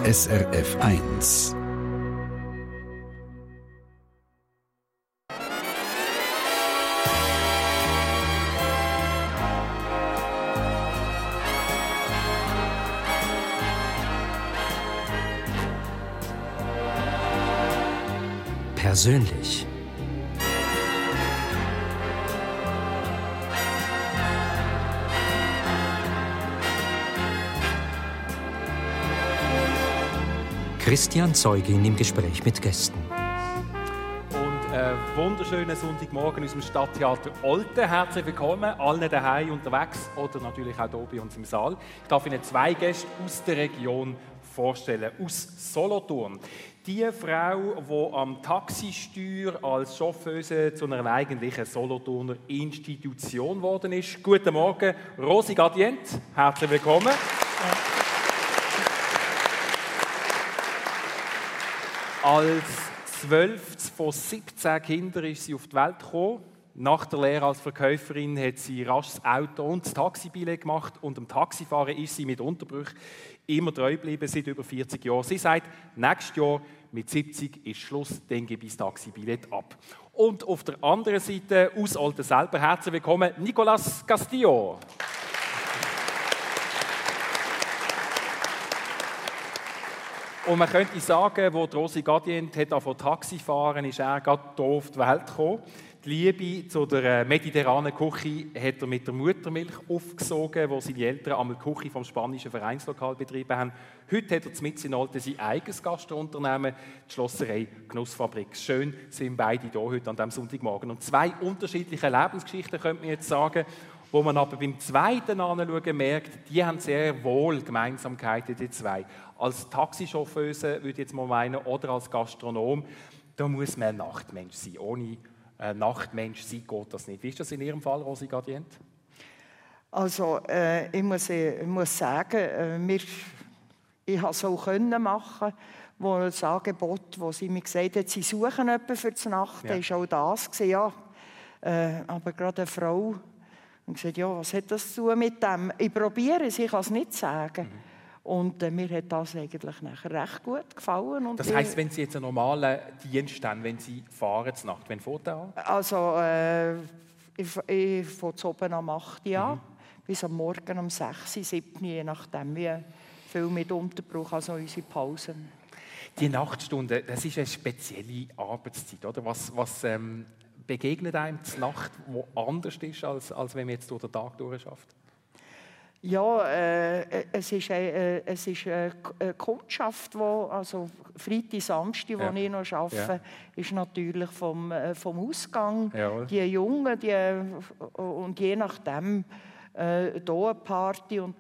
SRF 1. Persönlich. Christian Zeugin im Gespräch mit Gästen. Und wunderschönen Sonntagmorgen aus dem Stadttheater Olten. Herzlich willkommen, allen daheim unterwegs oder natürlich auch hier bei uns im Saal. Ich darf Ihnen zwei Gäste aus der Region vorstellen, aus Solothurn. Die Frau, die am Taxisteuer als Chauffeuse zu einer eigentlichen Solothurner Institution geworden ist. Guten Morgen, Rosi Gadient. Herzlich willkommen. Als 12 von 17 Kindern ist sie auf die Welt gekommen. Nach der Lehre als Verkäuferin hat sie rasch das Auto und das Taxibillett gemacht und dem Taxifahren ist sie mit Unterbrüchen immer treu geblieben, seit über 40 Jahren. Sie sagt, nächstes Jahr mit 70 ist Schluss, dann gebe ich das Taxibillett ab. Und auf der anderen Seite, aus Olten selber, herzlich willkommen, Nicolas Castillo. Und man könnte sagen, wo Rosi Gadient von Taxi fahren, ist er gerade hier auf die Welt gekommen. Die Liebe zu der mediterranen Küche hat er mit der Muttermilch aufgesogen, wo seine Eltern einmal die Küche vom spanischen Vereinslokal betrieben haben. Heute hat er mitten in Olten sein eigenes Gastrounternehmen, die Schlosserei Genussfabrik. Schön sind beide hier heute an diesem Sonntagmorgen. Und zwei unterschiedliche Lebensgeschichten, könnte man jetzt sagen, wo man aber beim zweiten anschauen merkt, die haben sehr wohl Gemeinsamkeiten, die zwei. Als Taxichauffeuse, würde ich jetzt mal meinen, oder als Gastronom, da muss man ein Nachtmensch sein. Ohne Nachtmensch sein geht das nicht. Wie ist das in Ihrem Fall, Rosi Gadient? Also, ich muss sagen, ich konnte es auch machen, wo das Angebot, wo sie mir gesagt hat, sie suchen jemanden für die Nacht, ja. War auch das gewesen, ja. Aber gerade eine Frau und gesagt, ja, was hat das zu tun mit dem? Ich probiere es, ich kann es nicht sagen. Und mir hat das eigentlich nachher recht gut gefallen. Und das heisst, wenn Sie jetzt einen normalen Dienst haben, wenn Sie fahren zur Nacht, wann fährt der an? Also, ich fange oben am 8 Uhr an, bis am Morgen um 6, 7, je nachdem, wie viel mit Unterbruch, also unsere Pausen. Die Nachtstunde, das ist eine spezielle Arbeitszeit, oder? Was begegnet einem die Nacht, die anders ist, als wenn man jetzt durch den Tag durchschafft? Ja, es ist eine Kundschaft, also Freitag, Samstag, wo ich noch arbeite, ist natürlich vom Ausgang. Jawohl. Die Jungen, und je nachdem hier eine Party und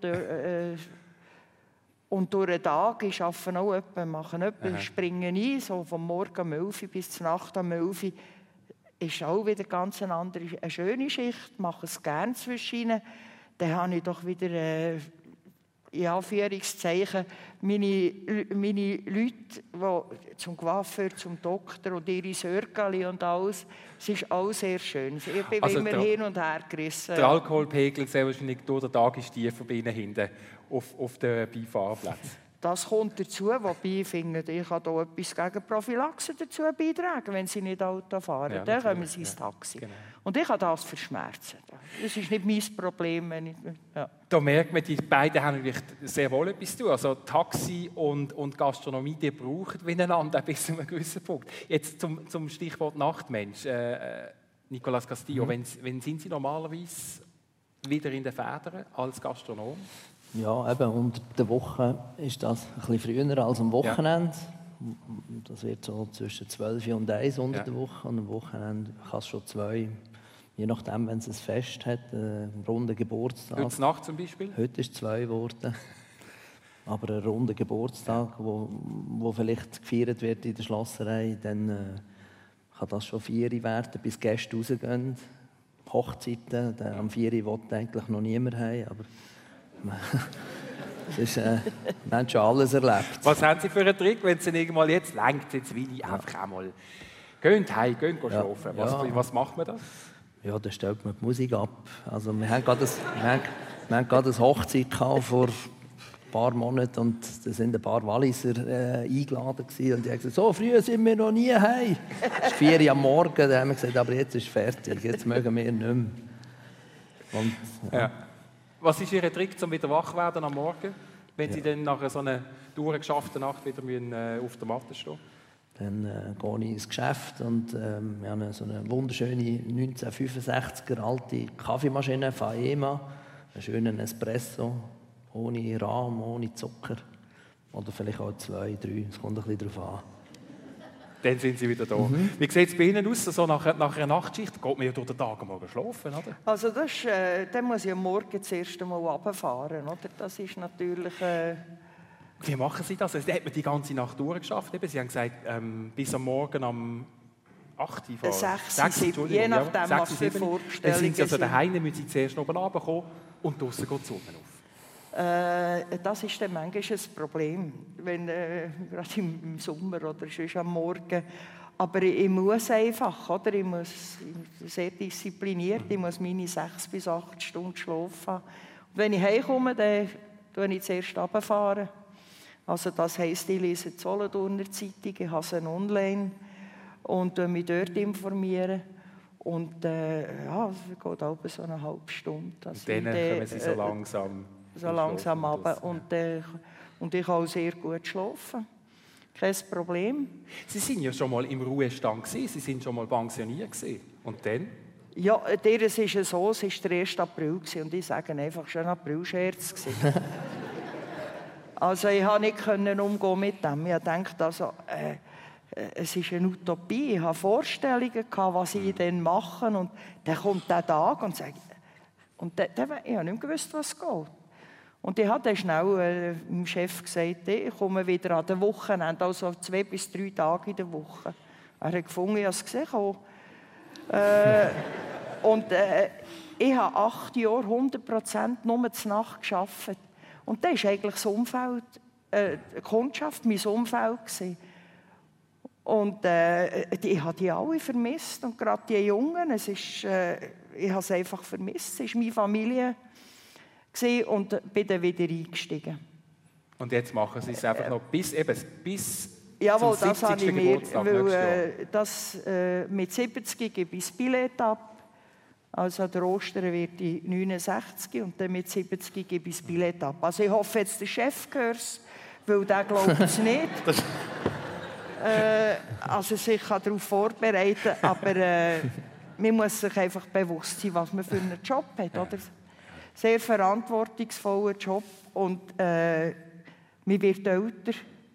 durch den Tag ich arbeite auch etwa, machen etwa, springen ein, so vom Morgen um 11 Uhr bis zur Nacht um 11 Uhr. Ist auch wieder ganz eine schöne Schicht, mache es gerne zwischen ihnen. Dann habe ich doch wieder, in Anführungszeichen, meine Leute, die zum Coiffeur, zum Doktor und ihre Sörgeli und alles. Es ist auch sehr schön. Ich bin also immer hin und her gerissen. Der Alkoholpegel sehr wahrscheinlich durch den Tag ist tiefer bei Ihnen hinten auf den Beifahrplätzen. Das kommt dazu, wobei ich finde, ich kann hier etwas gegen Prophylaxe dazu beitragen, wenn sie nicht Auto fahren. Ja, dann kommen sie ins Taxi. Genau. Und ich habe das für Schmerzen. Das ist nicht mein Problem. Da merkt man, die beiden haben natürlich sehr wohl etwas zu tun. Also Taxi und Gastronomie, die brauchen miteinander bis zu einem gewissen Punkt. Jetzt zum Stichwort Nachtmensch. Nicolas Castillo, wann sind Sie normalerweise wieder in den Federn als Gastronom? Ja, eben unter der Woche ist das ein bisschen früher als am Wochenende. Ja. Das wird so zwischen 12 und 1 unter der Woche. Und am Wochenende kann es schon 2, je nachdem, wenn es ein Fest hat, einen runden Geburtstag. Heute Nacht zum Beispiel? Heute ist 2 geworden. Aber ein runder Geburtstag, wo vielleicht gefeiert wird in der Schlosserei, dann kann das schon 4 werden, bis Gäste rausgehen. Hochzeiten, am 4 will eigentlich noch niemand haben, aber wir haben schon alles erlebt. Was haben Sie für einen Trick, wenn Sie irgendwann jetzt lenkt, jetzt will ich einfach einmal gehen heim, gehen schlafen. Was macht man da? Ja, dann stellt man die Musik ab. Also wir haben gerade eine Hochzeit vor paar Monaten und da sind ein paar Walliser eingeladen gewesen, und die haben gesagt, so früh sind wir noch nie heim. Es ist 4 Uhr am Morgen, da haben wir gesagt, aber jetzt ist fertig, jetzt mögen wir nicht mehr. Und, Ja. Was ist Ihr Trick, um wieder wach zu werden am Morgen, wenn Sie dann nach so einer durchgeschafften Nacht wieder auf der Matte stehen? Dann gehe ich ins Geschäft und wir haben so eine wunderschöne 1965er alte Kaffeemaschine, Faema, einen schönen Espresso, ohne Rahm, ohne Zucker. Oder vielleicht auch 2, 3, es kommt ein bisschen darauf an. Dann sind Sie wieder da. Wie sieht es bei Ihnen aus? So nach einer Nachtschicht geht man ja durch den Tag morgen schlafen, oder? Also dann muss ich am Morgen das erste Mal runterfahren, oder? Das ist natürlich... Wie machen Sie das? Also, hat man die ganze Nacht durchgeschafft? Eben, Sie haben gesagt, bis am Morgen am 8 Uhr fahren. 6, 7, je nachdem, was für Vorstellungen Dann sind Sie also sind. daheim, müssen Sie zuerst oben runterkommen und draussen geht die Sonne auf. Das ist dann manchmal ein Problem, wenn, gerade im Sommer oder sonst am Morgen. Aber ich muss einfach, oder? Ich muss sehr diszipliniert, ich muss meine 6 bis 8 Stunden schlafen. Und wenn ich heimkomme, dann fahre ich zuerst runterfahren. Also das heisst, ich lese die Solothurner Zeitung, ich habe sie online und mich dort informieren. Und ja, es geht auch so eine halbe Stunde. Und dann kommen Sie so langsam runter und ich kann auch sehr gut schlafen. Kein Problem. Sie sind ja schon mal im Ruhestand gewesen, Sie sind schon mal pensioniert gewesen. Und dann? Ja, es ist so, es war der 1. April und ich sage einfach, es war ein Aprilscherz. Also ich konnte nicht umgehen mit dem. Ich dachte, also, es ist eine Utopie. Ich hatte Vorstellungen, was ich dann mache. Und dann kommt der Tag und sagt, und ich habe nicht gewusst, was geht. Und ich habe dann schnell dem Chef gesagt, ich komme wieder an den Wochenende, also 2 bis 3 Tage in der Woche. Er hat gefunden, ich habe es gesehen. Und ich habe 8 Jahre 100% nur zur Nacht gearbeitet. Und das war eigentlich das Umfeld, die Kundschaft, mein Umfeld. Und ich habe die alle vermisst. Und gerade die Jungen, ich habe es einfach vermisst. Es war meine Familie und bin dann wieder eingestiegen. Und jetzt machen Sie es einfach noch bis Jawohl, zum 70. Geburtstag nächstes Jahr. Mit 70 gebe ich das Billett ab. Also an der Ostern werde ich 69 und dann mit 70 gebe ich das Billett ab. Also ich hoffe jetzt, der Chef hört es, weil der glaubt es nicht. Also sich kann darauf vorbereiten, aber man muss sich einfach bewusst sein, was man für einen Job hat. Oder? Sehr verantwortungsvoller Job und man wird älter.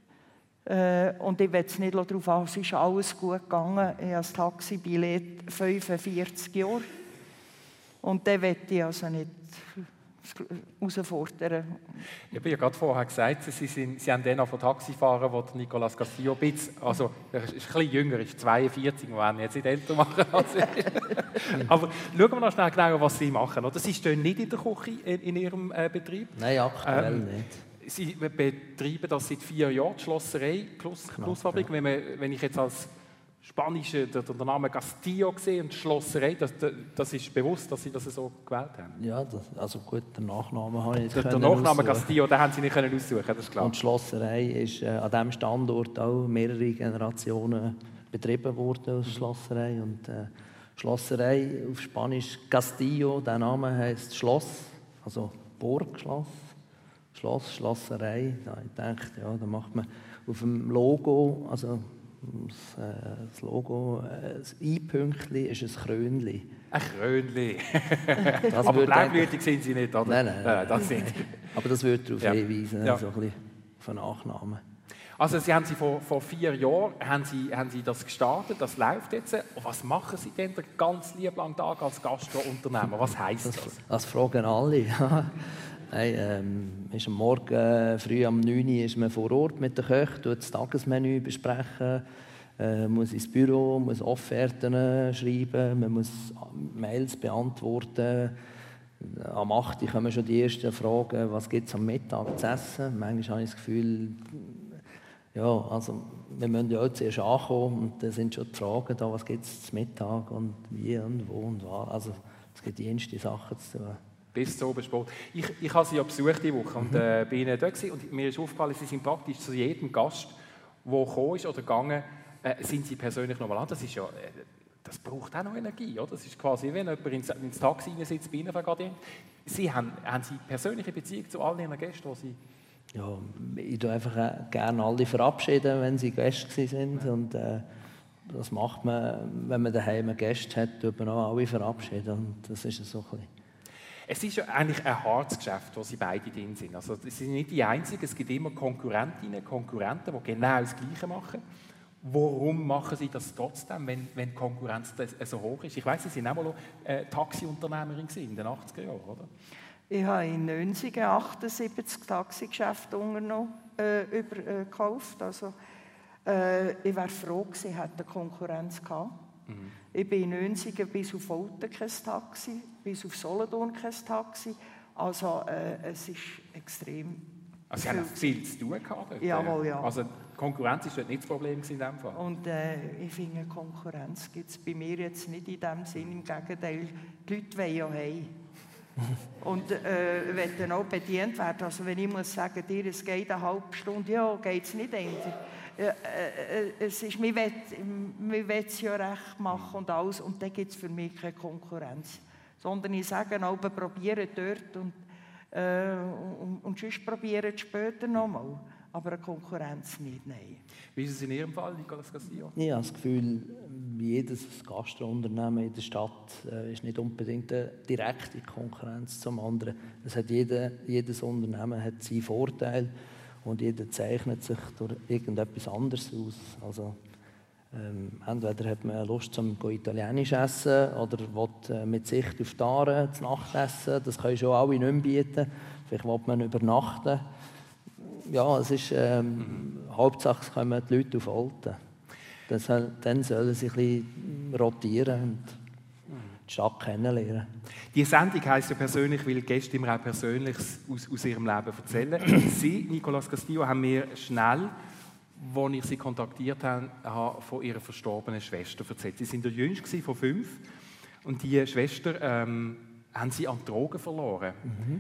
Und ich will es nicht darauf an, es ist alles gut gegangen. Ich habe das Taxibillett 45 Jahre. Und den möchte ich also nicht herausfordern. Ich habe ja gerade vorher gesagt, Sie haben den auf Taxi fahren, wo Nicolas Castillo also er ist ein bisschen jünger, ist 42, wir werden jetzt nicht älter machen als er. Aber schauen wir noch schnell genau, was Sie machen. Oder? Sie stehen nicht in der Küche in Ihrem Betrieb? Nein, aktuell nicht. Sie betreiben das seit 4 Jahren, die Schlosserei Plusfabrik. Ja. Wenn ich jetzt als Spanische den Namen Castillo sehe und Schlosserei, das ist bewusst, dass Sie das so gewählt haben? Ja, also gut, den Nachnamen habe ich nicht aussuchen. Den Nachnamen Castillo, den haben Sie nicht aussuchen, das ist klar. Und die Schlosserei ist an diesem Standort auch mehrere Generationen betrieben worden als Schlosserei. Und Schlosserei auf Spanisch Castillo, der Name heisst Schloss, also Burgschloss. Schlosserei, da ich dachte, ja, da macht man auf dem Logo, also das Logo, das I-Pünktchen ist ein Krönchen. Ein Krönchen. Aber blaublütig sind Sie nicht, oder? Nein. Das sind aber das würde darauf hinweisen, ja. So ein bisschen auf einen Nachnamen. Also Sie haben vor 4 Jahren haben Sie das gestartet, das läuft jetzt. Und was machen Sie denn den ganz lieben langen Tag als Gastrounternehmer? Was heisst das? Das fragen alle. Nein, ist am Morgen früh am 9 Uhr ist man vor Ort mit den Köchen, tut das Tagesmenü besprechen, muss ins Büro, muss Offerten schreiben, man muss Mails beantworten. Am 8 Uhr kommen schon die ersten Fragen, was gibt es am Mittag zu essen. Manchmal habe ich das Gefühl, ja, also wir müssen ja auch zuerst ankommen und dann sind schon die Fragen da, was gibt es zum Mittag und wie und wo und was. Also es gibt die ersten Sachen zu tun. bis zum Obersport. Ich habe sie ja besucht diese Woche und bin ihnen dort gewesen, und mir ist aufgefallen, sie sind praktisch zu jedem Gast, der gekommen ist oder gegangen, sind sie persönlich nochmal an. Das ist ja, das braucht auch noch Energie, oder? Das ist quasi, wenn jemand ins Taxi sitzt bei Ihnen, Frau Gadien. Sie haben Sie persönliche Beziehung zu all Ihren Gästen, die Sie... Ja, ich tue einfach gerne alle verabschieden, wenn sie Gäste sind. Und das macht man, wenn man daheim Gäste hat, tut man auch alle verabschieden. Und das ist so ein bisschen. Es ist ja eigentlich ein hartes Geschäft, wo Sie beide drin sind. Also, Sie sind nicht die Einzigen, es gibt immer Konkurrentinnen, Konkurrenten, die genau das Gleiche machen. Warum machen Sie das trotzdem, wenn die Konkurrenz so hoch ist? Ich weiss, Sie waren auch mal Taxiunternehmerin in den 80er Jahren, oder? Ich habe in Nönsigen 78 Taxigeschäfte gekauft. Also, ich wäre froh gewesen, hätte eine Konkurrenz gehabt. Mhm. Ich bin in Nönsigen bis auf Olten kein Taxi, bis auf Solothurn kein Taxi. Also es ist extrem. Also Sie haben viel zu tun gehabt dort. Jawohl, ja. Also Konkurrenz war dort nicht das Problem in diesem Fall? Und ich finde, Konkurrenz gibt es bei mir jetzt nicht in dem Sinn. Im Gegenteil, die Leute wollen ja heim. Und wenn dann auch bedient werden. Also wenn ich muss sagen, dir, es geht eine halbe Stunde, ja, geht es nicht ändern. Es ist, wir wollen es ja recht machen und alles. Und dann gibt es für mich keine Konkurrenz. Sondern ich sage auch, probieren dort und sonst probieren es später nochmal. Aber eine Konkurrenz nicht, nein. Wie ist es in Ihrem Fall, Nicolas Castillo? Ich habe das Gefühl, jedes Gastrounternehmen in der Stadt ist nicht unbedingt eine direkte Konkurrenz zum anderen. Es hat jedes Unternehmen hat seinen Vorteil und jeder zeichnet sich durch irgendetwas anderes aus. Also, entweder hat man Lust zum Italienisch essen oder will mit Sicht auf die Aare zu Nacht essen. Das können schon alle nicht mehr bieten. Vielleicht will man übernachten. Ja, es ist Hauptsache, es kommen die Leute auf Olten. Dann sollen sie ein bisschen rotieren und die Stadt kennenlernen. Die Sendung heisst ja persönlich, weil die Gäste immer auch Persönliches aus ihrem Leben erzählen. Sie, Nicolas Castillo, haben mir schnell, als ich Sie kontaktiert habe, von Ihrer verstorbenen Schwester erzählt. Sie sind der Jüngste von 5 und die Schwester haben Sie an Drogen verloren. Mhm.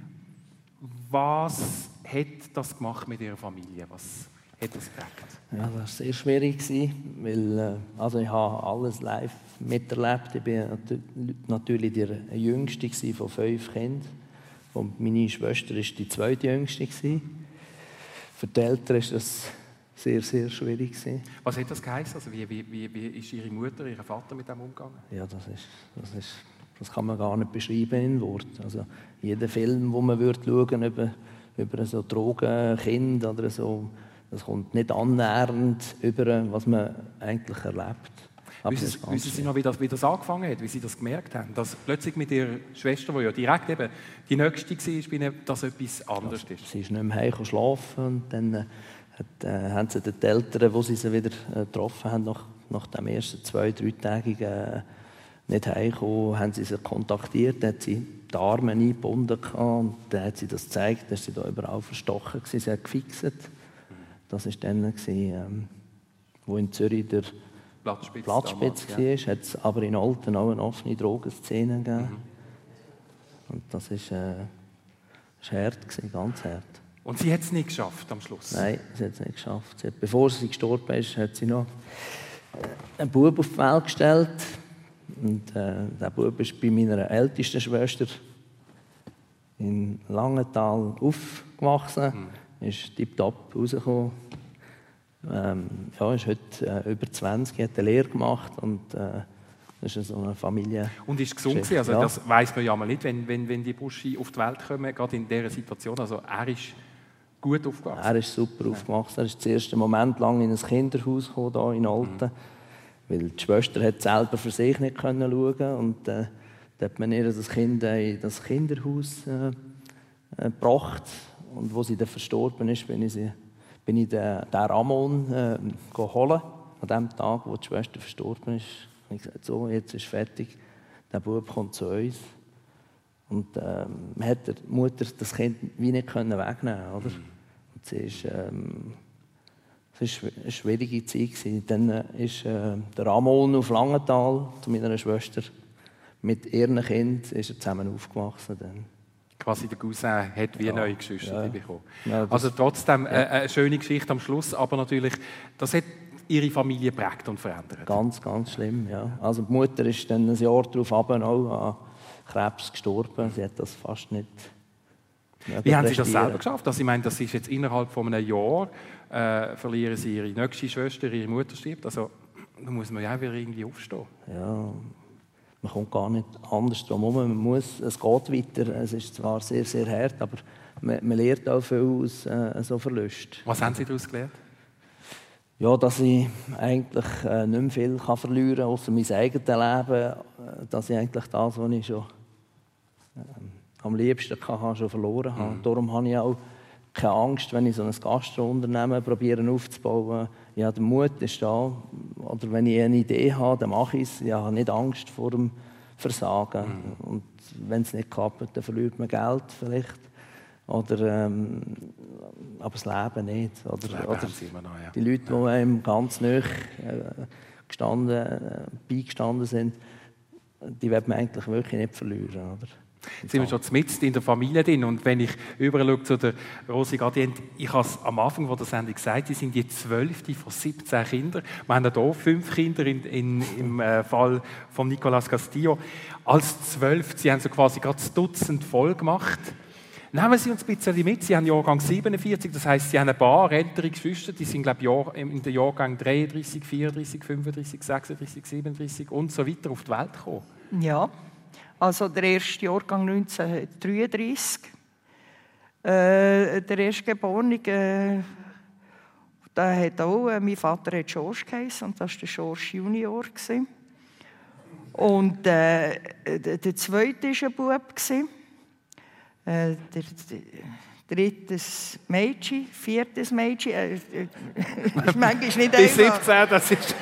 Was hat das gemacht mit Ihrer Familie? Was hat das geprägt? Ja, das war sehr schwierig, weil also ich habe alles live miterlebt. Ich war natürlich der Jüngste von 5 Kindern. Und meine Schwester war die zweitjüngste. Für die Eltern war das sehr, sehr schwierig. Was hat das geheißen? Also wie ist Ihre Mutter, Ihr Vater mit dem umgegangen? Ja, das kann man gar nicht beschreiben in Worten. Also jeder Film, den man schauen über so Drogenkind oder so, das kommt nicht annähernd über, was man eigentlich erlebt. Wissen Sie noch, wie das angefangen hat, wie Sie das gemerkt haben, dass plötzlich mit Ihrer Schwester, die ja direkt eben die Nächste war, dass etwas anderes ist? Sie ist nicht mehr heim schlafen und dann haben sie die Eltern, wo sie wieder getroffen haben, nach dem ersten 2-3 Tagen nicht heimgekommen, haben sie sie kontaktiert, dann hat sie die Arme eingebunden und dann hat sie das gezeigt, dass sie da überall verstochen war, sie hat gefixt. Das war dann, wo in Zürich der Platzspitz war, ja. Hat es aber in Olten auch eine offene Drogenszene gegeben. Mhm. Und das war hart, ganz hart. Und sie hat es nicht geschafft am Schluss? Nein, sie hat es nicht geschafft. Bevor sie gestorben ist, hat sie noch einen Bub auf die Welt gestellt. Und der Bub ist bei meiner ältesten Schwester in Langenthal aufgewachsen. Ist tiptop rausgekommen. Ist heute über 20, hat eine Lehre gemacht und das ist so eine Familie. Und ist gesund gewesen? Also ja. Das weiss man ja mal nicht, wenn die Bursche auf die Welt kommen, gerade in dieser Situation. Also er ist gut aufgewachsen. Er ist super aufgewachsen. Er ist das erste Moment lang in ein Kinderhaus gekommen, hier in Olten. Weil die Schwester hat selber für sich nicht schauen und da hat man ihr das Kind in das Kinderhaus gebracht. Und als sie dann verstorben ist, bin ich den Ramon holen. An dem Tag, wo die Schwester verstorben ist, habe ich gesagt, so, jetzt ist fertig, der Bub kommt zu uns. Und man hat der Mutter das Kind wie nicht wegnehmen können, oder? Und es war eine schwierige Zeit. Dann ist der Ramon auf Langenthal zu meiner Schwester. Mit ihrem Kind ist er zusammen aufgewachsen. Dann. quasi der Cousin hat wie neue Geschwister bekommen. Ja, also trotzdem eine schöne Geschichte am Schluss, aber natürlich, das hat ihre Familie geprägt und verändert. Ganz, ganz schlimm, ja. Also die Mutter ist dann ein Jahr darauf auch an Krebs gestorben. Sie hat das fast nicht. Wie haben Sie das selber geschafft? Also ich meine, das ist jetzt innerhalb von einem Jahr, verlieren Sie Ihre nächste Schwester, Ihre Mutter stirbt. Also da muss man ja auch wieder irgendwie aufstehen. Ja, man kommt gar nicht anders drum herum. Es geht weiter. Es ist zwar sehr, sehr hart, aber man lernt auch viel aus so Verlusten. Was haben Sie daraus gelernt? Ja, dass ich eigentlich nicht mehr viel verlieren kann, außer mein eigenes Leben. Dass ich eigentlich das, was ich schon am liebsten hatte, schon verloren habe. Darum habe ich auch keine Angst, wenn ich so ein Gastrounternehmen probiere aufzubauen. Ja, der Mut ist da. Oder wenn ich eine Idee habe, dann mache ich es. Ich habe nicht Angst vor dem Versagen. Und wenn es nicht klappt, dann verliert man Geld vielleicht. Oder, aber das Leben nicht. Oder die Leute, die einem ganz nahe beigestanden sind, die wird man eigentlich wirklich nicht verlieren. Oder? Jetzt sind wir schon mitten in der Familie drin. Und wenn ich überschaue zu der Rosi Gadient, ich habe es am Anfang der Sendung gesagt, sie sind die 12. von 17 Kindern. Wir haben hier 5 Kinder im Fall von Nicolas Castillo. Als 12, sie haben so quasi gerade das Dutzend voll gemacht. Nehmen Sie uns ein bisschen mit. Sie haben Jahrgang 47, das heisst, Sie haben ein paar ältere Geschwister, die sind, glaube ich, in den Jahrgängen 33, 34, 35, 36, 37 und so weiter auf die Welt gekommen. Ja, also der erste Jahrgang 1933. Der Erstgeborene, der hat auch, mein Vater hat George geheißen und das war der George Junior. Und der zweite war ein Bub. Der drittes Mädchen, viertes Mädchen. Ist manchmal nicht bis einfach. 17, das ist...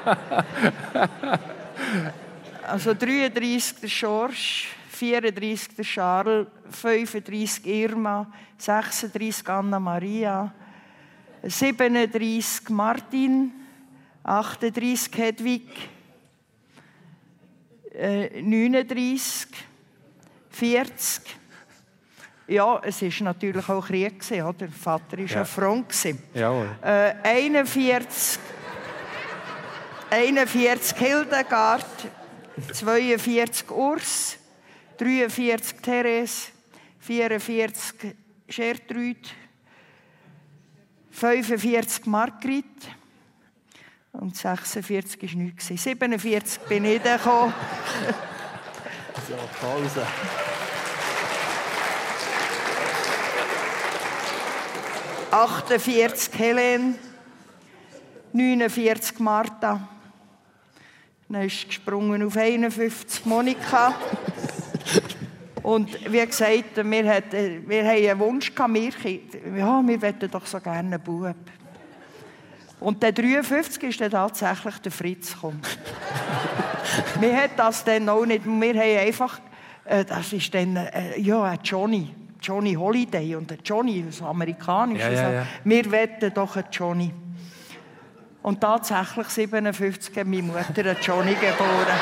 Also 33 der George, 34 der Charles, 35 Irma, 36 Anna Maria, 37 Martin, 38 Hedwig, 39, 40. Ja, es war natürlich auch Krieg, oder? Der Vater war ja Front. 41 Hildegard, 42 Urs, 43 Therese, 44 Gertrude, 45 Margrit und 46 war nichts. 47 bin ich dann gekommen. So, Pause. 48 Helene, 49 Martha, dann ist gesprungen auf 51 Monika. Und wie gesagt, wir hatten einen Wunsch, wir wollten doch so gerne einen Bub. Und der 53 ist dann tatsächlich der Fritz gekommen. Wir hatten das dann auch nicht, wir haben einfach, das ist dann, Johnny Holiday und der Johnny, so amerikanisch. Ja. Wir wetten doch einen Johnny. Und tatsächlich 57 hat meine Mutter einen Johnny geboren.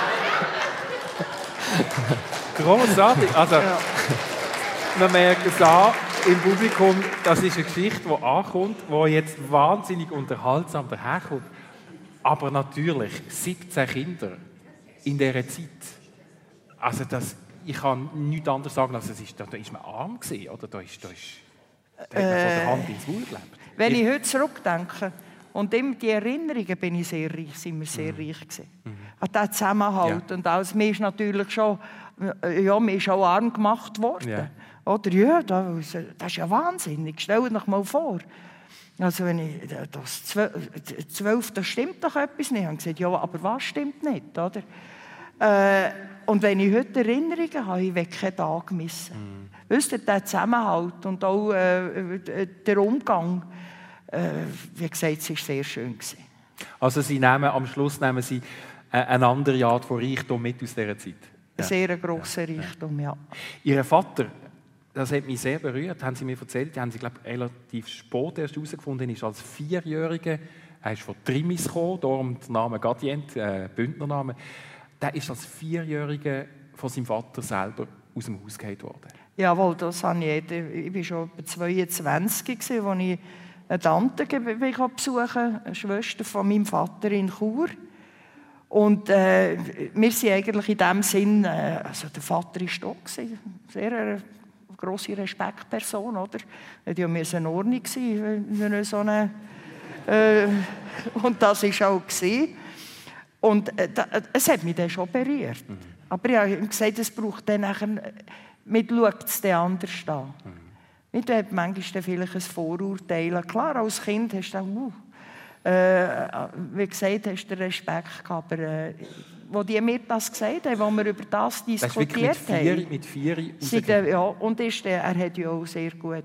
Grossartig. Also, man merkt es an im Publikum, das ist eine Geschichte, die ankommt, die jetzt wahnsinnig unterhaltsam daherkommt. Aber natürlich 17 Kinder in dieser Zeit. Also das... Ich kann nichts anderes sagen, als da ist man arm gewesen, oder? Da hat man von der Hand ins Maul gelebt. Wenn ich heute zurückdenke, und in die Erinnerungen sind wir sehr reich gewesen. An diesen Zusammenhalt. Ja. Und alles, mir ist natürlich schon, mir ist auch arm gemacht worden. Ja. Oder ja, das ist ja wahnsinnig. Stell dir mal vor. Also wenn ich das 12, da stimmt doch etwas nicht. Ich habe gesagt, ja, aber was stimmt nicht, oder? Und wenn ich heute Erinnerungen habe, ich will keinen Tag missen. Wisst ihr, der Zusammenhalt und auch der Umgang, wie gesagt, es war sehr schön. Also am Schluss nehmen Sie eine andere Art von Reichtum mit aus dieser Zeit? Ein sehr grosser Reichtum, ja. Ihr Vater, das hat mich sehr berührt, haben Sie mir erzählt, haben Sie, glaube ich, relativ spät erst herausgefunden, er ist als 4-Jähriger, er ist von Trimis gekommen, darum der Name Gadient, Bündnername. Der ist als 4-Jähriger von seinem Vater selber aus dem Haus gehauen worden. Jawohl, das habe ich. Ich war schon etwa 22, als ich eine Tante besuchen, eine Schwester von meinem Vater in Chur. Und wir sind eigentlich in dem Sinn, also der Vater war da, sehr eine grosse Respektperson, oder? Er musste ja in Ordnung sein, wenn er so eine, und das war auch. Und es hat mich dann schon berührt. Aber ich habe ihm gesagt, es braucht dann nachher, man schaut es dann anders an. Man hat manchmal vielleicht ein Vorurteil. Klar, als Kind hast du wie gesagt, hast du Respekt gehabt. Aber wo die mir das gesagt haben, wo wir über das diskutiert haben. Mit 4 ja, und er hat ja auch sehr gut...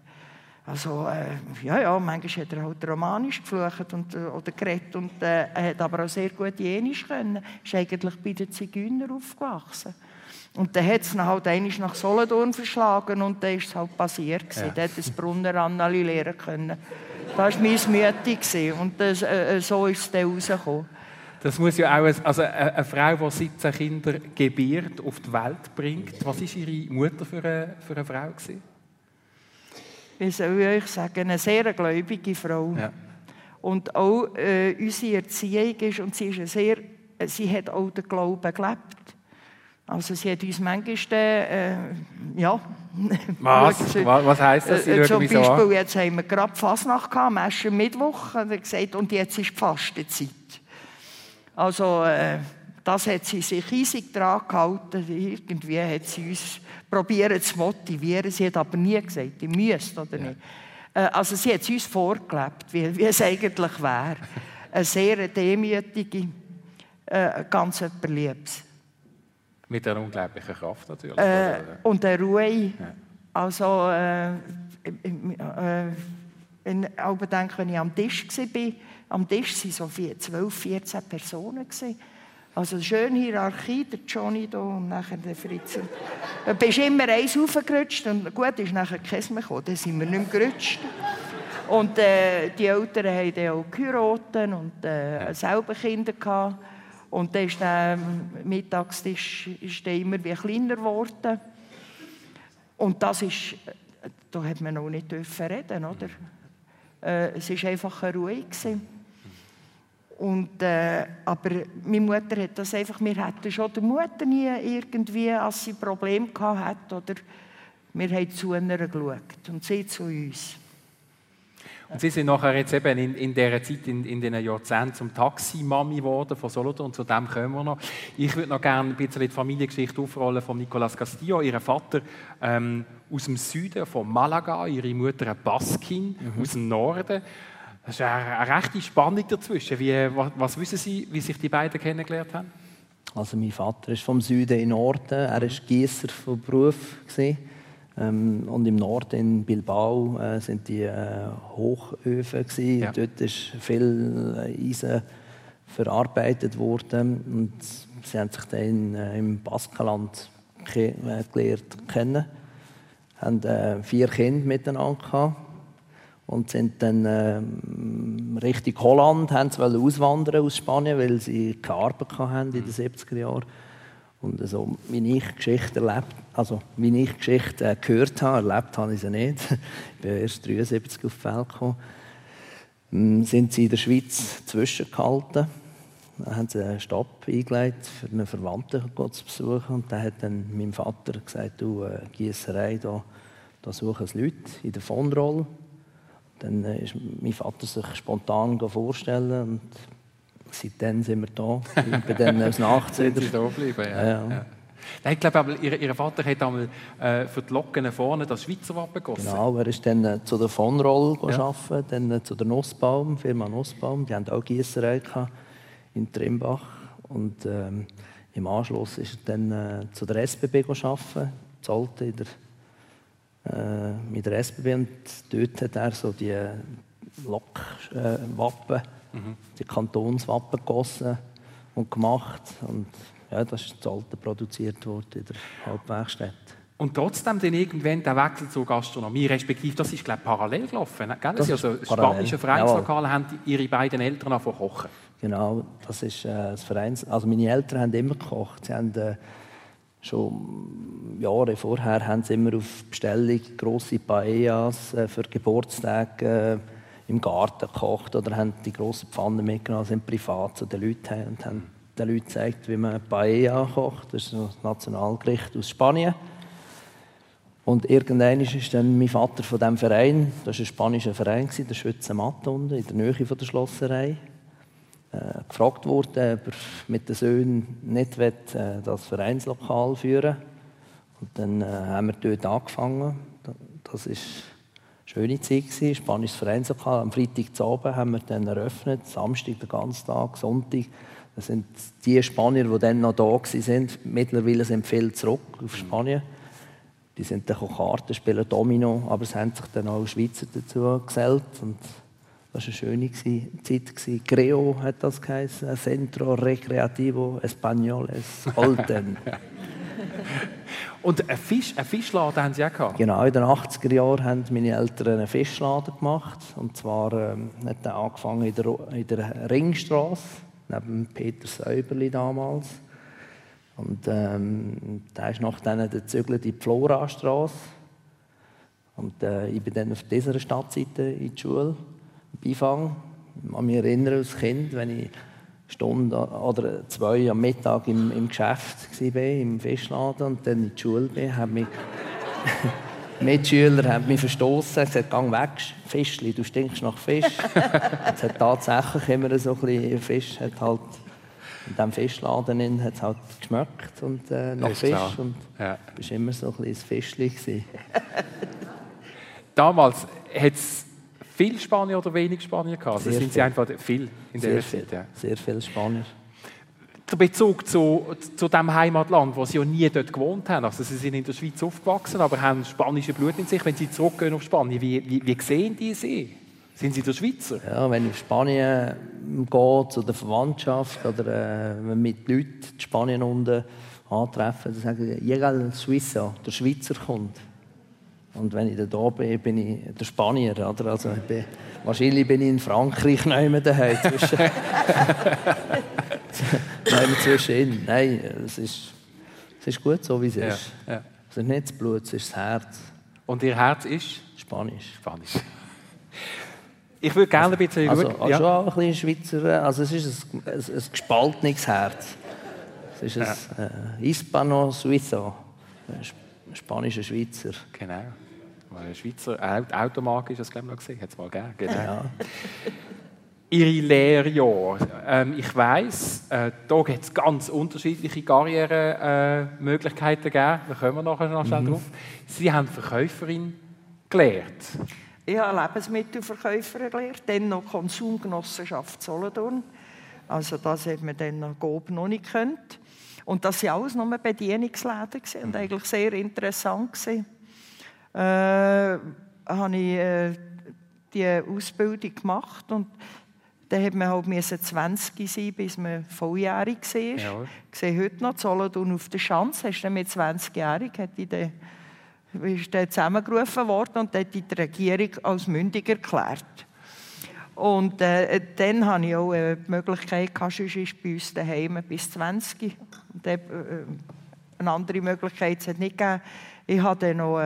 manchmal hat er halt romanisch geflucht oder geredet. Und er hat aber auch sehr gut Jenisch können. Er ist eigentlich bei den Zigeunern aufgewachsen. Und dann hat es ihn halt einmal nach Solothurn verschlagen und dann ist es halt passiert. Ja. Dann hat das Brunner Annali lernen können. Das war meine Mütte. Und so ist es dann rausgekommen. Das muss ja auch eine Frau, die 17 Kinder gebiert, auf die Welt bringt. Was war Ihre Mutter für eine Frau gewesen? Wie soll ich sagen, eine sehr gläubige Frau. Ja. Und auch unsere Erziehung ist, und sie hat auch den Glauben gelebt. Also sie hat uns manchmal, Was heisst das? Zum Beispiel, jetzt haben wir gerade Fasnacht gehabt, am Aschermittwoch, und er gesagt, und jetzt ist die Fastenzeit. Also das hat sie sich eisig daran gehalten. Irgendwie hat sie uns probiert zu motivieren. Sie hat aber nie gesagt, ihr müsst oder nicht. Also sie hat es uns vorgelebt, wie es eigentlich wäre. Eine sehr demütige, ganz etwas Liebes. Mit einer unglaublichen Kraft natürlich. Und eine Ruhe. Ja. Also, wenn ich am Tisch war, am Tisch waren so 12, 14 Personen. Also eine schöne Hierarchie, der Johnny da und nachher der Fritz. Du bist immer eins raufgerutscht und gut, ist nachher keins mehr gekommen, dann sind wir nicht mehr gerutscht. Und die Eltern haben dann auch geheiratet und selber Kinder gehabt. Und dann ist der Mittagstisch immer wie kleiner geworden. Und das ist, da hat man noch nicht reden, oder? Es war einfach eine Ruhe. Und, aber meine Mutter hat das einfach, wir hätten schon der Mutter nie irgendwie, als sie Probleme hatte, oder wir haben zu ihr geschaut und sie zu uns. Und Sie sind nachher jetzt eben in dieser Zeit, in diesen Jahrzehnten zum Taximami geworden von Solothurn, zu dem kommen wir noch. Ich würde noch gerne ein bisschen die Familiengeschichte aufrollen von Nicolás Castillo. Ihr Vater aus dem Süden, von Malaga, Ihre Mutter eine Baskin aus dem Norden. Das ist eine rechte Spannung dazwischen. Was wissen Sie, wie sich die beiden kennengelernt haben? Also mein Vater ist vom Süden in den Norden. Er war Giesser von Beruf. Und im Norden, in Bilbao, sind die Hochöfen. Ja. Dort ist viel Eisen verarbeitet worden. Und sie haben sich dann im Baskenland gelernt kennen. Haben 4 Kinder miteinander gehabt. Und sind dann Richtung Holland, wollten auswandern aus Spanien, weil sie keine Arbeit hatten in den 70er Jahren. Und so, wie ich Geschichte gehört habe, erlebt habe ich sie nicht. Ich bin erst 1973 auf die Welt gekommen. Sind sie in der Schweiz zwischengehalten. Dann haben sie einen Stopp eingelegt, für einen Verwandten zu besuchen. Und dann hat dann mein Vater gesagt, du, Giesserei, da suchen es Leute in der Vonroll. Dann ist mein Vater sich spontan vorstellen und seitdem sind wir da. Ich bin dann als Nachzüger. Sie da bleiben, ja. Ich glaube, aber Ihr Vater hat einmal für die Locken vorne das Schweizer Wappen gegossen. Genau, er ist dann zu der Vonroll arbeiten, dann zu der Nussbaum, Firma Nussbaum. Die haben auch Giesserei in Trimbach. Und im Anschluss ist er dann zu der SBB arbeiten, Zolte mit der SBB. Und dort hat er so die Lokwappen, die Kantonswappen gegossen und gemacht. Und ja, das ist in Olten produziert worden in der Hauptwerkstatt. Und trotzdem dann irgendwann der Wechsel zur Gastronomie, respektive das ist, glaube ich, parallel gelaufen. Das also spanische Vereinslokale haben Ihre beiden Eltern angefangen zu kochen. Genau, das ist das Vereins. Also meine Eltern haben immer gekocht. Sie haben Schon Jahre vorher haben sie immer auf Bestellung grosse Paellas für Geburtstage im Garten gekocht oder haben die grossen Pfannen mitgenommen, sind privat zu den Leuten und haben den Leuten gezeigt, wie man Paella kocht. Das ist ein Nationalgericht aus Spanien. Und irgendwann ist dann mein Vater von diesem Verein, das war ein spanischer Verein, der Schütze Matt unten, in der Nähe von der Schlosserei, gefragt worden, ob er mit den Söhnen nicht das Vereinslokal führen will. Und dann haben wir dort angefangen. Das war eine schöne Zeit, ein spanisches Vereinslokal. Am Freitagabend haben wir dann eröffnet, Samstag den ganzen Tag, Sonntag. Das sind die Spanier, die dann noch da waren. Mittlerweile sind viele zurück auf Spanien. Die sind dann Karten spielen, Domino, aber es haben sich dann auch Schweizer dazu gesellt. Und das war eine schöne Zeit. Creo hat das geheißen, Centro Recreativo Españoles Olten. Und einen Fischladen haben Sie auch gehabt? Genau, in den 80er Jahren haben meine Eltern einen Fischladen gemacht. Und zwar hat er angefangen in der Ringstrasse, neben Peter Säuberli damals. Und der ist nachher gezügelt in die Florastrasse. Und ich bin dann auf dieser Stadtseite in die Schule, Beifang. Ich kann mich erinnern als Kind, wenn ich eine Stunde oder 2 am Mittag im Geschäft war, im Fischladen, und dann in die Schule bin, haben mich Mitschüler haben mich verstoßen, gesagt, geh weg, Fischli, du stinkst nach Fisch. Es hat tatsächlich immer so ein bisschen Fisch, hat halt in diesem Fischladen hat es halt geschmeckt und nach Fisch. Klar. Und ja. Du war immer so ein bisschen ein Fischli. Damals hat es viele Spanier oder wenig Spanier gehabt? Also sind Sie einfach viel in dieser Zeit? Ja. Sehr viele Spanier. Der Bezug zu dem Heimatland, wo Sie ja nie dort gewohnt haben. Also Sie sind in der Schweiz aufgewachsen, aber haben spanische Blut in sich. Wenn Sie zurückgehen auf Spanien, wie sehen die Sie? Sind Sie der Schweizer? Ja, wenn ich auf Spanien gehe, zu der Verwandtschaft oder wenn wir mit Leuten in Spanien unten antreffen, dann sagen sie, «Llega el Suizo», der Schweizer kommt. Und wenn ich da bin, bin ich der Spanier. Oder? Also wahrscheinlich bin ich in Frankreich nicht mehr daheim. Zwischen. Nein, es ist gut so, wie es ist. Ja. Es ist nicht das Blut, es ist das Herz. Und Ihr Herz ist? Spanisch. Ich würde gerne ein bisschen... Also schon auch ein bisschen Schweizer... Also es ist ein gespaltenes Herz. Es ist ein Hispano-Suizo. Ein spanischer Schweizer. Genau. Ein Schweizer Automarke ist das, glaube ich, noch gesehen. Hat es mal gegeben. Genau. Ja. Ihre Lehrjahre. Ich weiss, da gibt es ganz unterschiedliche Karrieremöglichkeiten gegeben. Da kommen wir nachher noch schnell drauf. Sie haben Verkäuferin gelernt. Ich habe Lebensmittelverkäuferin gelernt, dann noch Konsumgenossenschaft Solothurn. Also das hat man dann noch nicht gekannt. Und das waren alles nur Bedienungsläden und eigentlich sehr interessant. Habe ich die Ausbildung gemacht und dann hat man halt 20 sein, bis man volljährig war. Ja. Ich sehe heute noch Solothurn auf der Schanze. Hast du mit 20-jährig ist dann zusammengerufen worden und dann hat die Regierung als mündig erklärt. Und dann hatte ich auch die Möglichkeit, sonst ist bei uns daheim bis 20. Und eine andere Möglichkeit hat es nicht gegeben. Ich habe dann noch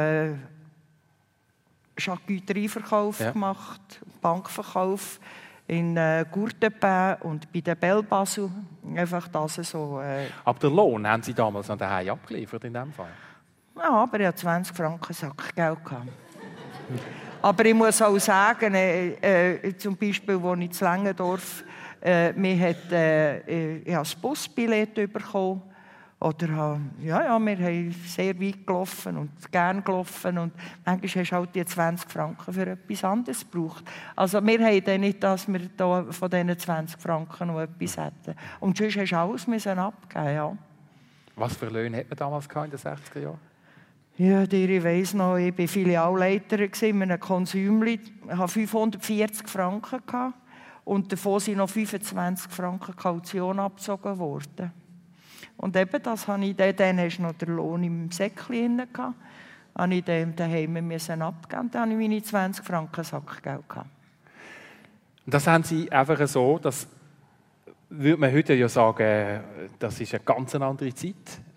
Charcuterieverkauf gemacht, Bankverkauf in Courtepin und bei der Belle Basel. Einfach das so. Aber den Lohn haben Sie damals an daheim abgeliefert in dem Fall? Ja, aber ich hatte 20 Franken Sackgeld. Aber ich muss auch sagen, zum Beispiel, als ich zu Längendorf, ich habe das Busbillett bekommen. Oder wir haben sehr weit gelaufen und gern gelaufen. Und manchmal hast du halt die 20 Franken für etwas anderes gebraucht. Also wir haben dann nicht, dass wir da von diesen 20 Franken noch etwas hätten. Und sonst musst du alles abgeben. Ja. Was für Löhne hat man damals in den 60er Jahren? Ja, ich weiss noch, ich war Filialleiterin in einem Konsumli. Ich hatte 540 Franken und davon sind noch 25 Franken Kaution abgezogen worden. Und eben das habe ich dann hast du noch den Lohn im Säckchen drin gehabt. Habe ich dann daheim abgeben. Dann hatte ich meine 20 Franken Sackgeld gehabt. Das haben Sie einfach so, das würde man heute ja sagen, das ist eine ganz andere Zeit.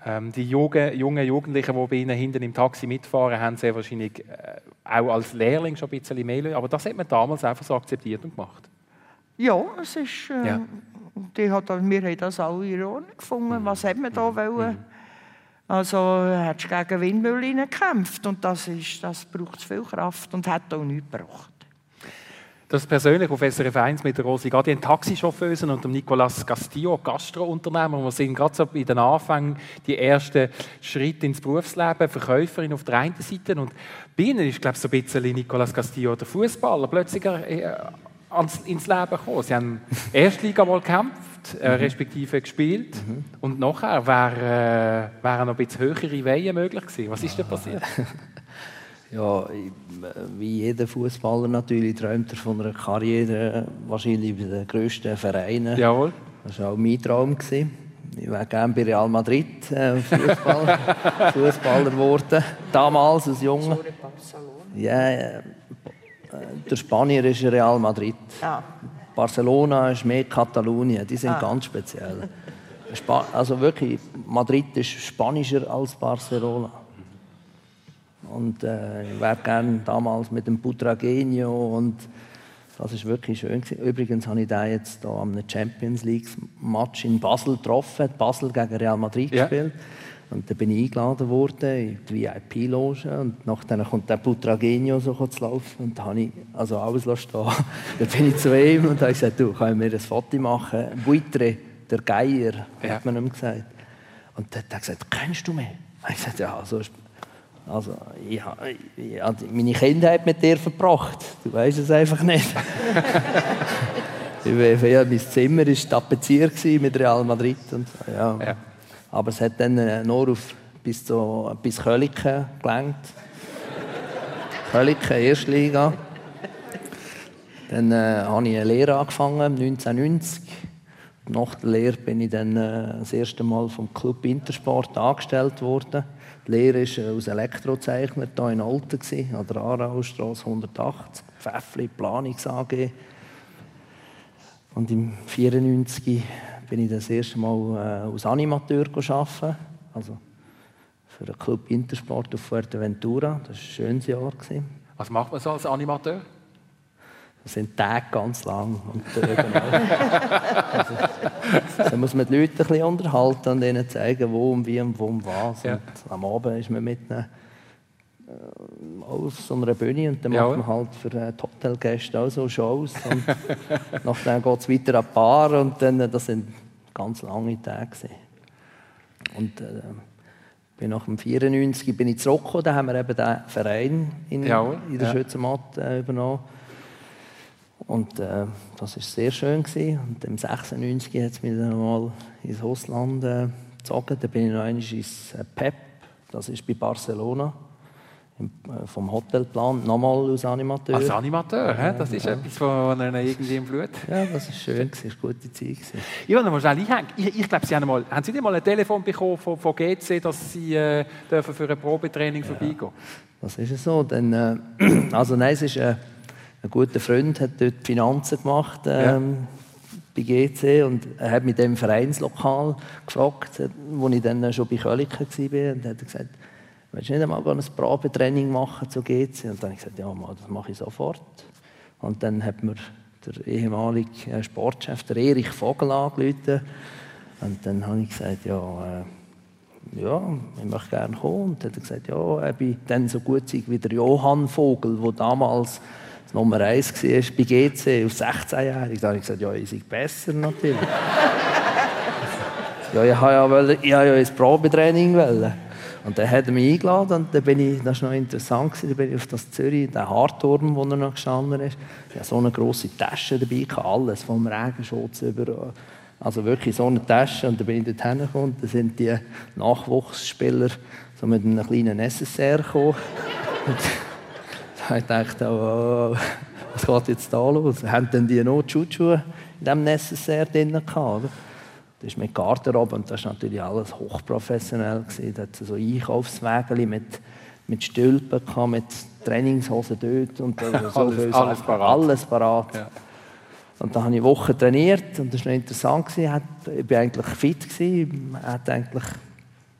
Die jungen Jugendlichen, die bei Ihnen hinten im Taxi mitfahren, haben sehr wahrscheinlich auch als Lehrling schon ein bisschen mehr Leute. Aber das hat man damals einfach so akzeptiert und gemacht. Ja, es ist... wir haben das alle in Ordnung gefunden. Was hat man da wollen? Also, hast du gegen Windmühlen gekämpft. Und das braucht viel Kraft und hat auch nichts gebracht. Das ist persönlich auf SRF 1 mit der Rosi Gadien, Taxichauffeusen, und dem Nicolas Castillo, Gastrounternehmer. Wir sind gerade so in den Anfängen die ersten Schritte ins Berufsleben, Verkäuferin auf der einen Seite. Und bei Ihnen ist, glaube ich, so ein bisschen Nicolas Castillo, der Fußballer, plötzlich ins Leben gekommen. Sie haben Erstliga mal gekämpft, respektive gespielt. Und nachher wären noch ein bisschen höhere Wehen möglich gewesen. Was ist denn passiert? Ja, wie jeder Fußballer natürlich träumt er von einer Karriere, wahrscheinlich bei den grössten Vereinen. Jawohl. Das war auch mein Traum. Ich wäre gerne bei Real Madrid Fußballer geworden. Damals als Junge. Ja, der Spanier ist Real Madrid. Ah. Barcelona ist mehr Katalonien. Die sind ganz speziell. Also wirklich, Madrid ist spanischer als Barcelona. Und ich wäre gerne damals mit dem Butragueño, und das war wirklich schön. Übrigens habe ich den jetzt hier am Champions League Match in Basel getroffen, Basel gegen Real Madrid gespielt. Und da bin ich eingeladen worden in die VIP-Loge, und nachher kommt der Butragueño so zu laufen, und da habe ich also alles stehen. Dann bin ich zu ihm und habe gesagt, du, können wir ein Foto machen? Buitre, der Geier, hat man ihm gesagt. Und dann hat er gesagt, kennst du mich? Ich habe gesagt, ja, so ist. Also, ich habe meine Kindheit mit dir verbracht. Du weißt es einfach nicht. Mein Zimmer war tapeziert mit Real Madrid. Und, ja. Aber es hat dann nur bis Köliken gelangt. Köliken, Erstliga. Dann habe ich eine Lehre angefangen, 1990. Nach der Lehre bin ich dann das erste Mal vom Club Intersport angestellt worden. Die Lehre war als Elektrozeichner hier in Olten, an der Aaraustrasse 180, Pfäffli, Planungs AG. Und im 1994 bin ich das erste Mal als Animateur arbeiten, also für den Club Intersport auf Fuerteventura. Das war ein schönes Jahr. Was macht man so als Animateur? Das sind Tage ganz lang. Und also muss man die Leute ein bisschen unterhalten und ihnen zeigen, wo und wie und wo und was. Ja. Und am Abend ist man mit auf so einer Bühne, und dann macht man halt für die Hotelgäste auch so Shows. Und nachher geht es weiter an die Bar, und dann, das sind ganz lange Tage. Und nach dem 1994 bin ich zurückgekommen, da haben wir eben den Verein in der Schützenmatt übernommen. Und das war sehr schön. Und im 1996 hat es mich dann mal ins Ausland gezogen. Da bin ich noch einmal ins PEP, das ist bei Barcelona, vom Hotelplan, nochmal als Animateur. Als Animateur, das ist etwas von einer irgendwie im Blut. Ja, das war schön, das war eine gute Zeit. Ich will noch mal schnell einhängen. Ich glaube, haben Sie mal ein Telefon bekommen von GC, dass Sie dürfen für ein Probetraining vorbeigehen? Das ist so. Dann, also nein, es ist ein guter Freund, hat dort die Finanzen gemacht bei GC, und er hat mit dem Vereinslokal gefragt, wo ich dann schon bei Köliken war, und hat gesagt, willst du nicht einmal ein Probetraining machen zu GC? Und dann habe ich gesagt, ja, das mache ich sofort. Und dann hat mir der ehemalige Sportchef, der Erich Vogel, angerufen. Und dann habe ich gesagt, ja, ich möchte gerne kommen. Und dann hat er gesagt, ja, ob ich dann so gut sei wie der Johann Vogel, der damals Nummer 1 war bei GC, auf 16-Jährig. Da habe ich gesagt, ja, ich sei besser natürlich. Ich wollte ja ins Probetraining wollen. Und dann hat er mich eingeladen, und dann bin ich, das war noch interessant, dann bin ich auf das Zürich, den Hartturm, wo er noch gestanden ist. Ich hatte so eine grosse Tasche dabei, alles, vom Regenschutz über, also wirklich so eine Tasche. Und dann bin ich dort hingekommen, und da sind die Nachwuchsspieler so mit einem kleinen SSR gekommen. Ich dachte, oh, was geht jetzt da los? Haben denn die noch die Schutzschuhe in diesem Necessaire drin gehabt? Das ist mit Garderobe, und das war natürlich alles hochprofessionell. Da hatte es so Einkaufswägel mit Stülpen, mit Trainingshosen dort. Und so alles parat. Ja. Und dann habe ich Wochen trainiert, und das war noch interessant. Ich war eigentlich fit. Er hat eigentlich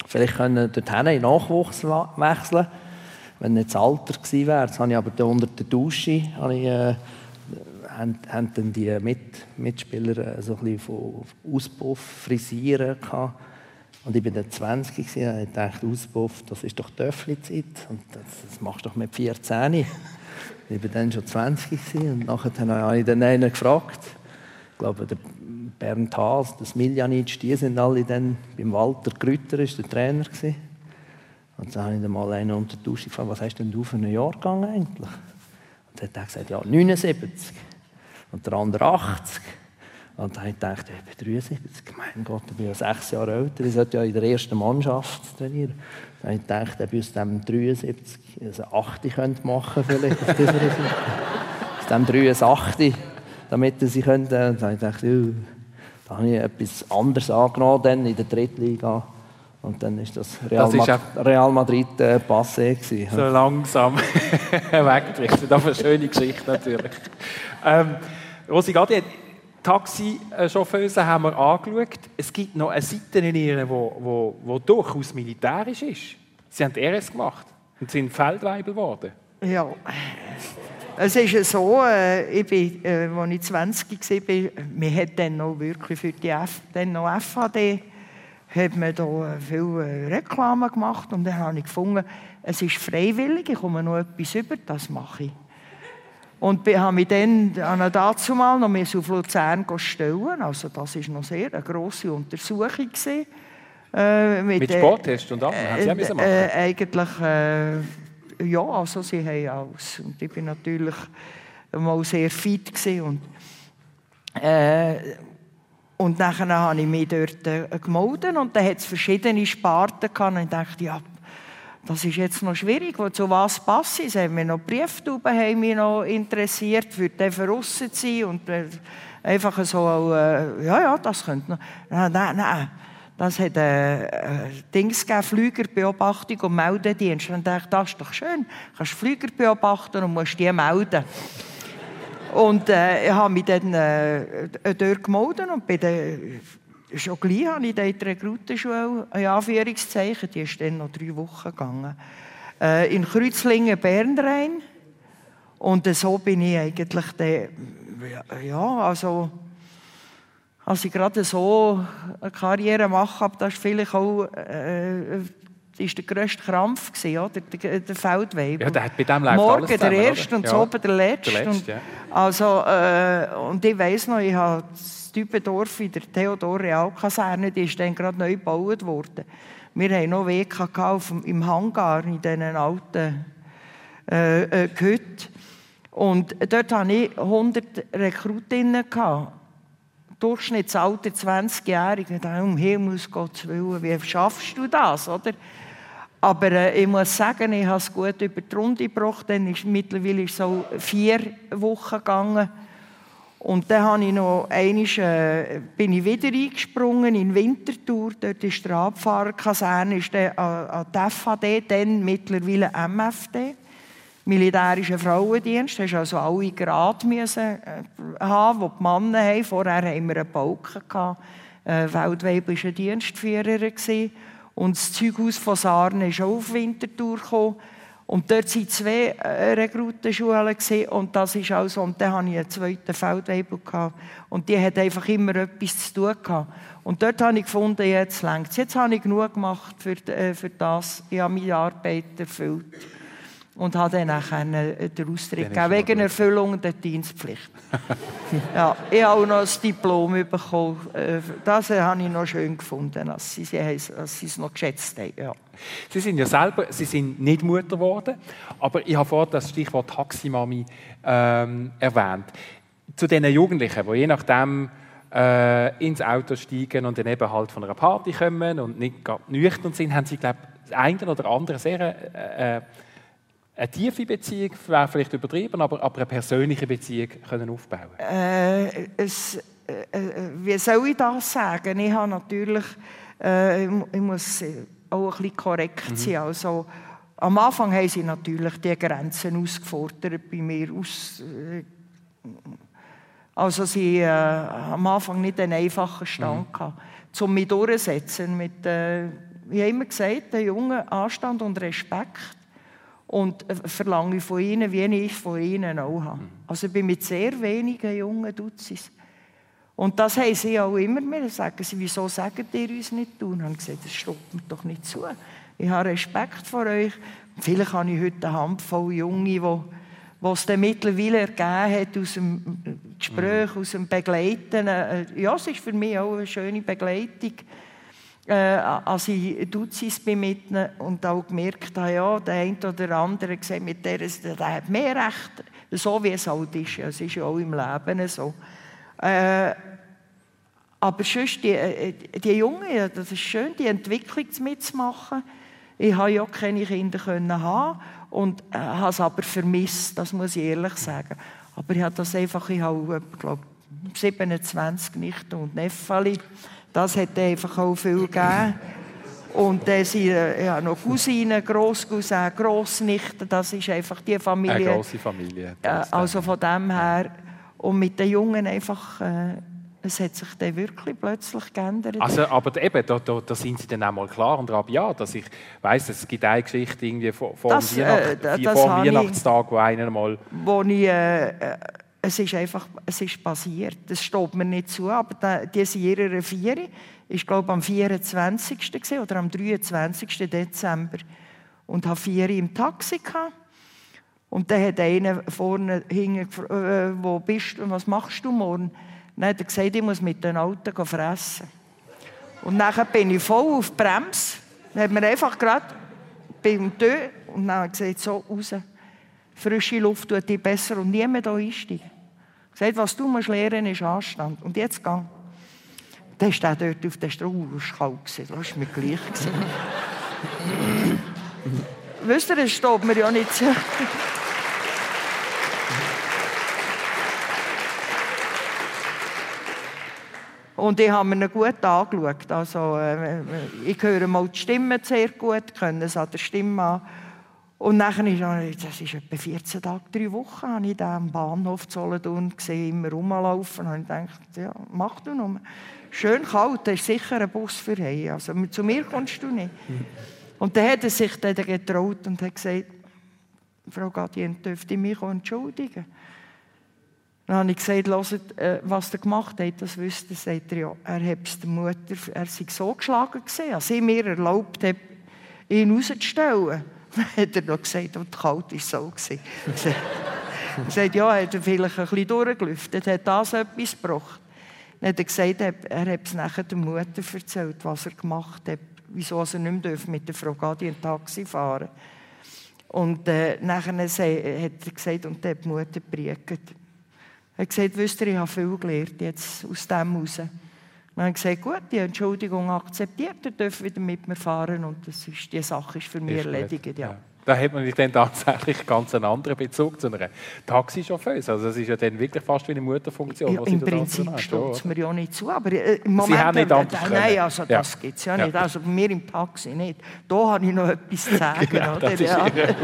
vielleicht dorthin in den Nachwuchs wechseln, wenn nicht das Alter gewesen wäre. Das habe ich aber unter der Dusche haben dann die Mitspieler so ein bisschen von Auspuff, Frisieren gehabt. Und ich war dann 20 und ich dachte, Auspuff, das ist doch Töffli-Zeit. Und das machst du doch mit 14. Ich war dann schon 20 und nachher habe ich dann einen gefragt. Ich glaube, der Bernd Haas, der Smiljanic, die sind alle dann beim Walter Grütter, ist der Trainer gewesen. Und dann habe ich dann mal einen unter der Dusche gefragt, was hast denn du für einen Jahrgang eigentlich? Und dann hat er gesagt, ja, 79. Und der andere 80. Und dann habe ich gedacht, ich bin 73. Mein Gott, ich bin ja 6 Jahre älter. Ich sollte ja in der ersten Mannschaft trainieren. Dann habe ich gedacht, ich bin aus dem 73 also 80 könnte machen vielleicht. Aus dem 83, damit sie können. Dann habe ich gedacht, da habe ich etwas anderes angenommen dann in der Drittliga. Und dann ist das Real Madrid passé gewesen. So langsam wegdriftet. Das ist eine schöne Geschichte natürlich. Rosi Gadi, Taxichauffeuse haben wir angeschaut. Es gibt noch eine Seite in ihr, die durchaus militärisch ist. Sie haben die RS gemacht und sind Feldwebel geworden. Ja, es ist so, als ich 20 war, wir hatten dann noch wirklich für die FHD hat man da viel Reklame gemacht und dann habe ich gefunden, es ist freiwillig, ich komme noch etwas über, das mache ich. Und habe mich dann dazu mal noch auf Luzern stellen. Also das war noch sehr eine grosse Untersuchung. Mit Sporttest und allem? Haben Sie auch machen? Eigentlich, ja, also sie haben alles. Und ich war natürlich mal sehr fit. Und dann habe ich mich dort gemeldet und dann hat es verschiedene Sparten gehabt. Und ich dachte, ja, das ist jetzt noch schwierig, zu was passt es. Haben mich noch Brieftauben haben mich noch interessiert, für den draussen zu sein und einfach so, ja, das könnte noch. Nein. Das hat Dings gegeben, Flügerbeobachtung und Meldedienst. Und ich dachte, das ist doch schön. Du kannst Flüger beobachten und musst die melden. Und ich habe mich dann dort gemeldet und bin dann, schon gleich habe ich dann in die Rekrutenschule, in Anführungszeichen, die ist dann noch 3 Wochen gegangen, in Kreuzlingen, Bernrhein. Und so bin ich eigentlich dann, ja, also als ich gerade so eine Karriere mache, das ist vielleicht auch ist der grösste Krampf gewesen, oder? Der Feldwebel. Ja, bei dem läuft morgen alles der zusammen, erste und so der letzte. Ja. Also, und ich weiss noch, ich habe das Dübendorf in der Theodor-Real-Kaserne, die ist dann gerade neu gebaut worden. Wir hatten noch WK im Hangar, in diesen alten Hütten. Und dort hatte ich 100 Rekrutinnen. Durchschnittsalter 20-Jährige. Ich dachte, um Himmels Gottes Willen, wie schaffst du das, oder? Aber ich muss sagen, ich habe es gut über die Runde gebracht. Dann ist mittlerweile so 4 Wochen gegangen. Und dann habe ich noch einmal, bin ich wieder eingesprungen in Winterthur. Dort ist der Abfahrerkaserne, ist dann an die FHD, dann mittlerweile MFD. Militärischer Frauendienst. Du musst also alle Grade haben, die die Männer haben. Vorher hatten wir einen Balken. Feldwebel war ein Dienstführer. Und das Zeughaus von Sarnen ist auch auf Winterthur gekommen. Und dort waren 2 Rekrutenschulen. Und das ist also, und dann hatte ich einen zweiten Feldwebel. Und die hat einfach immer etwas zu tun gehabt. Und dort habe ich gefunden, jetzt reicht es. Jetzt habe ich genug gemacht für das. Ich habe meine Arbeit erfüllt. Und habe dann nachher den Austritt gegeben, wegen Erfüllung der Dienstpflicht. Ja, ich habe auch noch ein Diplom bekommen. Das habe ich noch schön gefunden, dass sie es noch geschätzt haben. Ja. Sie sind ja selber, Sie sind nicht Mutter geworden, aber ich habe vorhin das Stichwort Taximami erwähnt. Zu den Jugendlichen, die je nachdem ins Auto steigen und dann eben halt von einer Party kommen und nicht gerade nüchtern sind, haben Sie, glaube ich, das eine oder andere sehr eine tiefe Beziehung, wäre vielleicht übertrieben, aber eine persönliche Beziehung können aufbauen. Wie soll ich das sagen? Ich habe natürlich, ich muss auch ein bisschen korrekt sein. Also, am Anfang haben sie natürlich die Grenzen ausgefordert bei mir. Also sie am Anfang nicht einen einfachen Stand gehabt, um mich durchzusetzen mit ich habe immer gesagt, den Jungen Anstand und Respekt. Und verlange ich von ihnen, wie ich es von ihnen auch habe. Also ich bin mit sehr wenigen jungen Duzis. Und das haben sie auch immer mir. Sagen sie, wieso sagt ihr uns nicht du? Und ich habe gesagt, das steht mir doch nicht zu. Ich habe Respekt vor euch. Vielleicht habe ich heute eine Handvoll Junge, die es dann mittlerweile ergeben hat aus dem Gespräch, aus dem Begleiten. Ja, es ist für mich auch eine schöne Begleitung. Als ich Duzis bin mit ihnen und auch gemerkt habe, ja, der eine oder andere gesagt, mit der hat mehr Recht, so wie es halt ist. Es ist ja auch im Leben so. Aber sonst, die Jungen, das ist schön, die Entwicklung mitzumachen. Ich habe ja keine Kinder haben und habe es aber vermisst, das muss ich ehrlich sagen. Aber ich habe das einfach, ich habe, glaube 27 Nichten und Neffeli. Das hat einfach auch viel gegeben. Und dann sind ja, noch Cousinen, Grosscousinen, Grossnichten. Das ist einfach die Familie. Eine grosse Familie. Also von dem her. Und mit den Jungen einfach, es hat sich dann wirklich plötzlich geändert. Also, aber eben, da sind Sie dann auch mal klar und rabiat. Dass ich weiss, es gibt eine Geschichte irgendwie vor dem Weihnachtstag, wo einer mal... Es ist einfach, es ist passiert. Das steht mir nicht zu, aber die sind in ihrer Vieri. Ich glaube am 24. oder am 23. Dezember. Und hatte 4 im Taxi gehabt. Und dann hat einer vorne hinten gefragt, wo bist du und was machst du morgen? Dann hat er gesagt, ich muss mit dem Auto fressen. Und dann bin ich voll auf die Bremse. Dann hat mir einfach gerade beim Tür und dann hat er gesagt, so raus. Frische Luft tut dir besser und niemand hier einsteigen. Er sagt, was du musst lernen, ist Anstand. Und jetzt geh. Dann ist er dort auf der Straße, das war kalt, das war mir gleich. Wisst ihr, das steht mir ja nicht so. Und ich habe mir ihn gut angeschaut. Also, ich höre mal die Stimme sehr gut, können es an der Stimme an. Und nachher das ist etwa 14 Tage, 3 Wochen, habe ich da am Bahnhof Solothurn gesehen, immer rumlaufen. Und ich dachte, ja, mach du nur. Schön kalt, da ist sicher ein Bus für heim. Also zu mir kommst du nicht. Und dann hat er sich dann getraut und hat gesagt, Frau Gadien, dürfte ich mich entschuldigen? Dann habe ich gesagt, hört, was er gemacht hat, das wüsste er. Sagt er, ja, er hat der Mutter, er sei so geschlagen gesehen, als sie mir erlaubt hat, ihn rauszustellen. Dann hat er noch gesagt, und kalt war es so. Er sagt, ja, er hat vielleicht ein bisschen durchgelüftet, hat das etwas gebracht. Dann hat er gesagt, er hat es nachher der Mutter erzählt, was er gemacht hat, wieso er nicht mehr mit der Frau Gadien Taxi fahren darf. Und nachher hat er gesagt, und dann hat die Mutter gepriegt. Er hat gesagt, wisst ihr, ich habe viel gelernt jetzt aus dem heraus. Dann habe ich gesagt, gut, die Entschuldigung akzeptiert, er darf wieder mit mir fahren und die Sache ist für mich erledigt. Ja. Da hat man dann tatsächlich ganz einen anderen Bezug zu einer Taxichauffeuse. Also das ist ja dann wirklich fast wie eine Mutterfunktion. Ja, im Prinzip steht es mir ja nicht zu, aber im Moment... Sie haben nicht anders können. Nein, also das gibt es ja nicht. Also bei mir im Taxi nicht. Da habe ich noch etwas zu sagen. Genau, oder? Das ist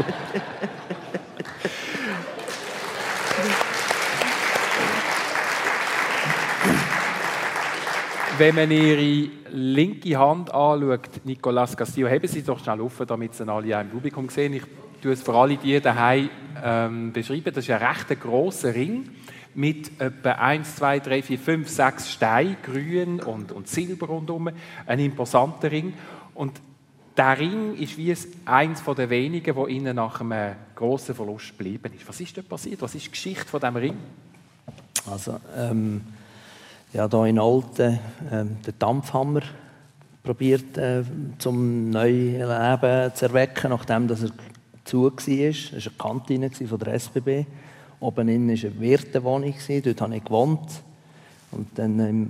Wenn man Ihre linke Hand anschaut, Nicolas Castillo, heben Sie doch schnell auf, damit Sie alle im Publikum sehen. Ich tue es für alle die daheim beschreiben. Das ist ein recht grosser Ring mit etwa 1, 2, 3, 4, 5, 6 Steinen, grün und silber rundherum. Ein imposanter Ring. Und der Ring ist wie eines der wenigen, der Ihnen nach einem grossen Verlust geblieben ist. Was ist dort passiert? Was ist die Geschichte von diesem Ring? Also, ja, hier in Olten den Dampfhammer probiert, zum neuen Leben zu erwecken, nachdem er zu war. Das war eine Kantine von der SBB. Oben innen war eine Wirtewohnung, dort habe ich gewohnt. Und dann im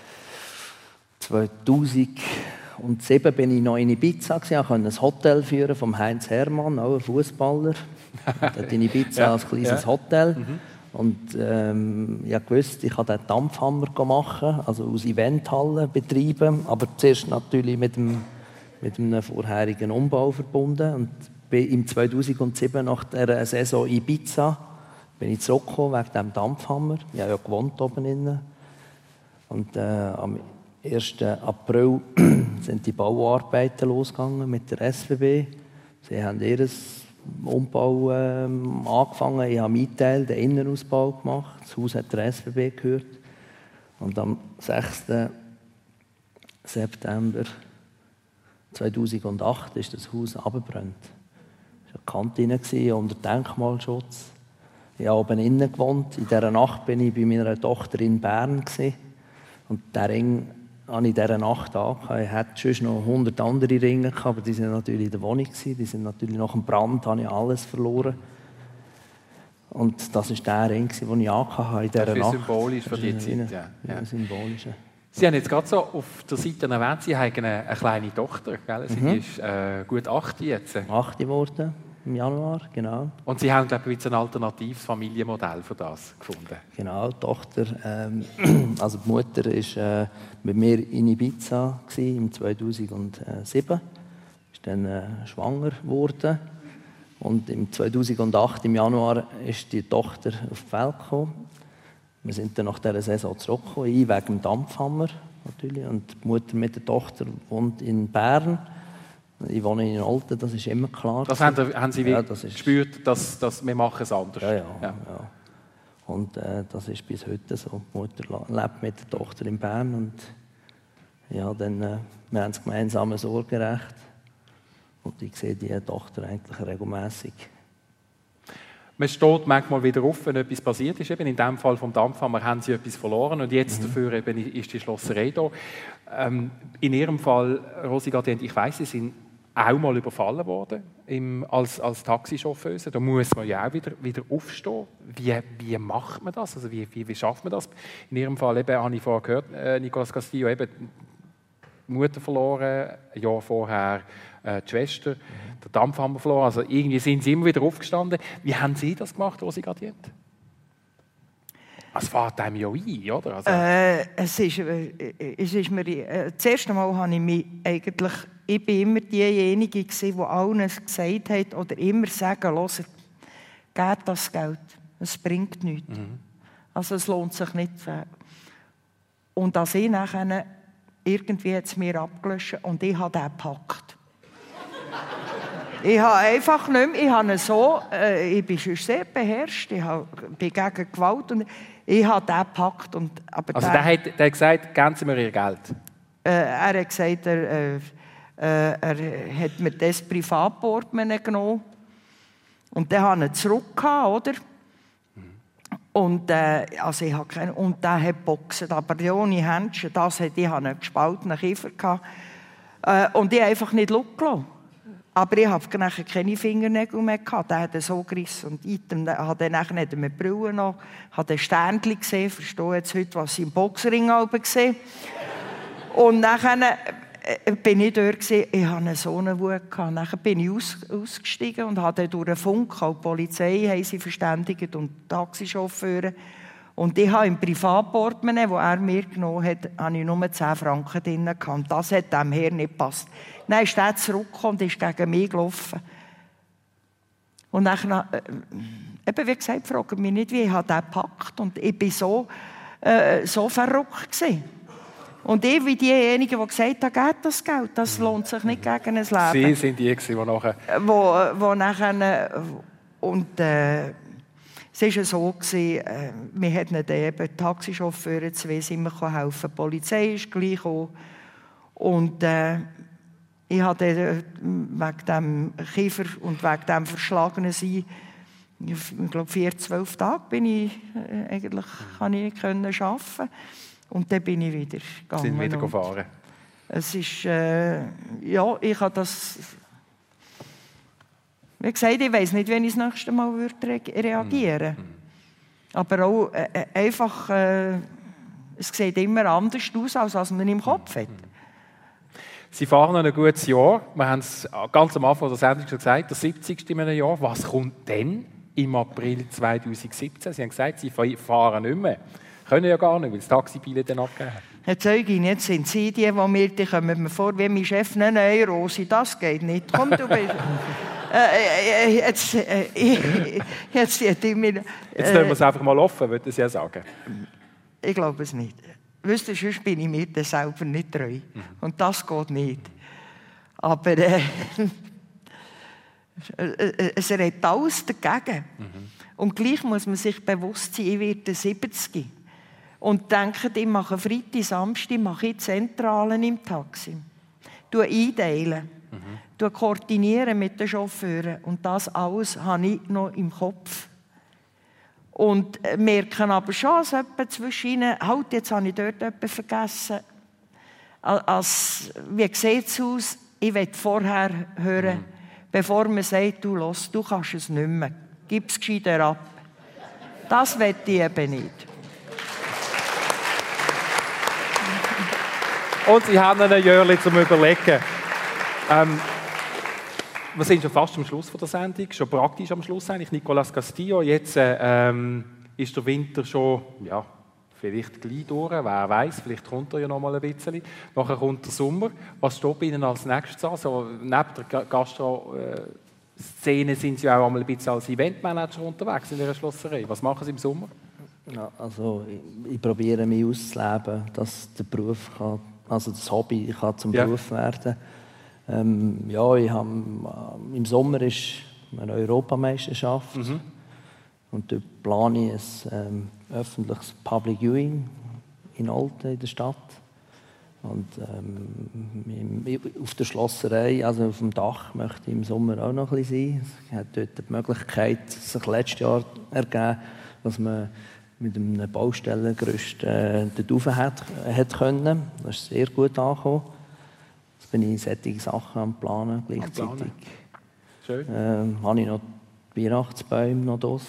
2007 bin ich noch in Ibiza, ich konnte ein Hotel führen vom Heinz Hermann, auch ein Fußballer. Dort in Ibiza als kleines Hotel. Mhm. Und ich wusste, ich kann den Dampfhammer machen, also aus Eventhallen betreiben, aber zuerst natürlich mit einem vorherigen Umbau verbunden. Und im 2007 nach der Saison Ibiza bin ich zurückgekommen wegen dem Dampfhammer. Ich habe ja gewohnt oben innen. Und 1. April sind die Bauarbeiten losgegangen mit der SBB. Sie haben ihr Umbau angefangen. Ich habe meinen Teil, den Innenausbau gemacht. Das Haus hat der SBB gehört. Und am 6. September 2008 ist das Haus abgebrannt. Es war eine Kantine unter Denkmalschutz. Ich habe oben innen gewohnt. In dieser Nacht war ich bei meiner Tochter in Bern. Und den Ring habe ich in dieser Nacht angehabt. Ich hatte sonst noch 100 andere Ringe, aber die waren natürlich in der Wohnung. Die sind natürlich nach dem Brand, habe ich alles verloren. Und das war der Ring, den ich angehabt in dieser Nacht. Das ist symbolisch für die Zeit. Ja. Symbolisch. Sie haben jetzt gerade so auf der Seite erwähnt, Sie haben eine kleine Tochter. Gell? Sie ist gut 8 jetzt. 8 geworden im Januar, genau. Und Sie haben, glaube ich, ein alternatives Familienmodell für das gefunden. Genau, die Tochter, also die Mutter war mit mir in Ibiza im 2007. Ist dann schwanger geworden. Und im 2008, im Januar, ist die Tochter auf die Welt gekommen. Wir sind dann nach dieser Saison zurückgekommen, wegen dem Dampfhammer natürlich. Und die Mutter mit der Tochter wohnt in Bern. Ich wohne in Olten, das ist immer klar. Das haben Sie gespürt, dass wir machen es anders. Ja. Und das ist bis heute so. Die Mutter lebt mit der Tochter in Bern. Und ja, dann, wir haben das gemeinsame Sorgerecht. Und ich sehe die Tochter eigentlich regelmässig. Man steht manchmal wieder auf, wenn etwas passiert ist. Eben in dem Fall vom Dampfhammer haben Sie etwas verloren und jetzt dafür eben ist die Schlosserei da. In Ihrem Fall, Rosi Gadient, ich weiss, Sie sind auch mal überfallen worden als Taxichauffeuse. Da muss man ja auch wieder aufstehen. Wie macht man das? Also wie schafft man das? In Ihrem Fall eben, habe ich vorher gehört, Nicolas Castillo, eben die Mutter verloren, ein Jahr vorher die Schwester, der Dampfhammer verloren. Also irgendwie sind Sie immer wieder aufgestanden. Wie haben Sie das gemacht, Rosi Gadient? Es fährt einem ja ein, oder? Also es ist mir, das erste Mal habe ich mich eigentlich, ich bin immer diejenige gewesen, die allen gesagt hat oder immer sagen, hört, gebt das Geld, es bringt nichts. Also es lohnt sich nicht. Und als ich nachher, irgendwie hat es mir abgelöscht und ich habe den gepackt. Ich habe einfach nicht mehr, ich bin schon sehr beherrscht, ich bin gegen Gewalt und ich habe den gepackt. Also der hat gesagt, geben Sie mir Ihr Geld? Er hat gesagt, er hat mir das Privatportemonnaie genommen und dann habe ich ihn zurückgehabt, oder? Und, also ich habe keine, und der hat geboxt, aber ohne Händchen, ich hatte einen gespaltenen Kiefer gehabt. Und ich habe einfach nicht losgelassen. Aber ich hatte nachher keine Fingernägel mehr gehabt. Der hat so gerissen. Und ich habe nachher nicht mehr die Brille noch, habe ein Sternchen gesehen, verstehe jetzt heute, was ich im Boxring gesehen. Und nachher bin ich dort gewesen, ich hatte so eine Wut gehabt. Nachher bin ich ausgestiegen und habe durch den Funk, auch die Polizei haben sie verständigt und die Taxichauffeure. Und ich habe im Privatportemonnaie, das er mir genommen hat, habe ich nur 10 Franken drin gehabt. Und das hat dem Herrn nicht gepasst. Dann ist er zurückgekommen und ist gegen mich gelaufen. Und dann, eben wie gesagt, fragen mich nicht, wie ich den gepackt. Und ich war so verrückt gewesen. Und ich wie diejenige, die gesagt hat, geht das Geld, das lohnt sich nicht gegen ein Leben. Sie sind die, die nachher... Wo nachher... Und es war so, wir hatten eben Taxichauffeure, 2 sind mir helfen. Die Polizei ist gleich gekommen. Und ich hatte wegen dem Kiefer und wegen dem verschlagenen Sein, ich glaube 4-12 Tage bin ich eigentlich, kann ich nicht arbeiten. Und dann bin ich wieder gegangen. Sind wieder gefahren? Es ist, ja, ich habe das... Wie gesagt, ich weiss nicht, wenn ich das nächste Mal reagieren würde. Aber auch einfach, es sieht immer anders aus, als man im Kopf hat. Sie fahren noch ein gutes Jahr. Wir haben es ganz am Anfang der Sendung schon gesagt, der 70. in einem Jahr. Was kommt denn im April 2017? Sie haben gesagt, Sie fahren nicht mehr. Können ja gar nicht, weil das Taxibillett dann abgegeben haben. Herr Zeugin, jetzt sind Sie die kommen mir vor, wie mein Chef, nein, Rosi, das geht nicht. Komm, du bist... Jetzt lassen wir es einfach mal offen, würde ich ja sagen. Ich glaube es nicht. wisst ihr, sonst bin ich mir dann selber nicht treu. Und das geht nicht. Aber es redet alles dagegen. Und gleich muss man sich bewusst sein, ich werde 70. Und denke, ich mache Freitag, Samstag, mache ich Zentralen im Taxi. Einteilen, koordinieren mit den Chauffeuren. Und das alles habe ich noch im Kopf. Und merken aber schon, dass jemand zwischen ihnen, halt, jetzt habe ich dort etwas vergessen. Wie sieht es aus? Ich will vorher hören, bevor man sagt, du kannst es nicht mehr. Gib es gescheiter ab. Das will ich eben nicht. Und Sie haben ein Jörli zum Überlegen. Wir sind schon fast am Schluss der Sendung, schon praktisch am Schluss eigentlich. Nicolas Castillo, jetzt ist der Winter schon, ja, vielleicht gleich durch, wer weiß, vielleicht kommt er ja noch mal ein bisschen. Nachher kommt der Sommer. Was steht bei Ihnen als nächstes an? So, neben der Gastro-Szene sind Sie auch einmal ein bisschen als Eventmanager unterwegs in Ihrer Schlosserei. Was machen Sie im Sommer? Ja, also ich probiere mich auszuleben, dass der Beruf kann, also das Hobby kann zum Beruf werden. Ja, ich habe, im Sommer ist eine Europameisterschaft und dort plane ich ein öffentliches Public Viewing in Olten in der Stadt. Und auf der Schlosserei, also auf dem Dach, möchte ich im Sommer auch noch ein bisschen sein. Es hat dort die Möglichkeit, sich letztes Jahr ergeben, dass man mit einem Baustellengerüst dort rauf hat können. Das ist sehr gut angekommen. Jetzt bin ich solche Sachen am Planen gleichzeitig. Schön. Habe ich noch die Weihnachtsbäume noch draus?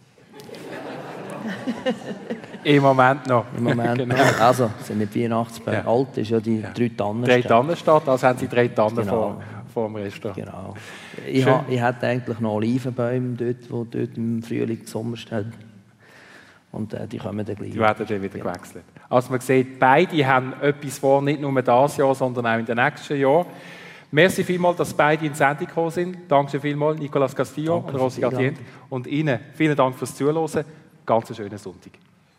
Im Moment noch. Im Moment genau. noch. Also, sind nicht Weihnachtsbäume. Ja. Alt ist ja die 3 Tannen. 3 Tannen steht, also haben Sie 3 Tannen genau. vor dem Restaurant. Genau. Ich hätte eigentlich noch Olivenbäume dort, die dort im Frühling, Sommer stehen. Und die kommen dann gleich. Die werden dann wieder gewechselt. Also man sieht, beide haben etwas vor, nicht nur dieses Jahr, sondern auch in den nächsten Jahren. Merci vielmals, dass beide in die Sendung gekommen sind. Danke vielmals, Nicolas Castillo und Rosi Gadient. Und Ihnen vielen Dank fürs Zuhören. Ganz einen schönen Sonntag.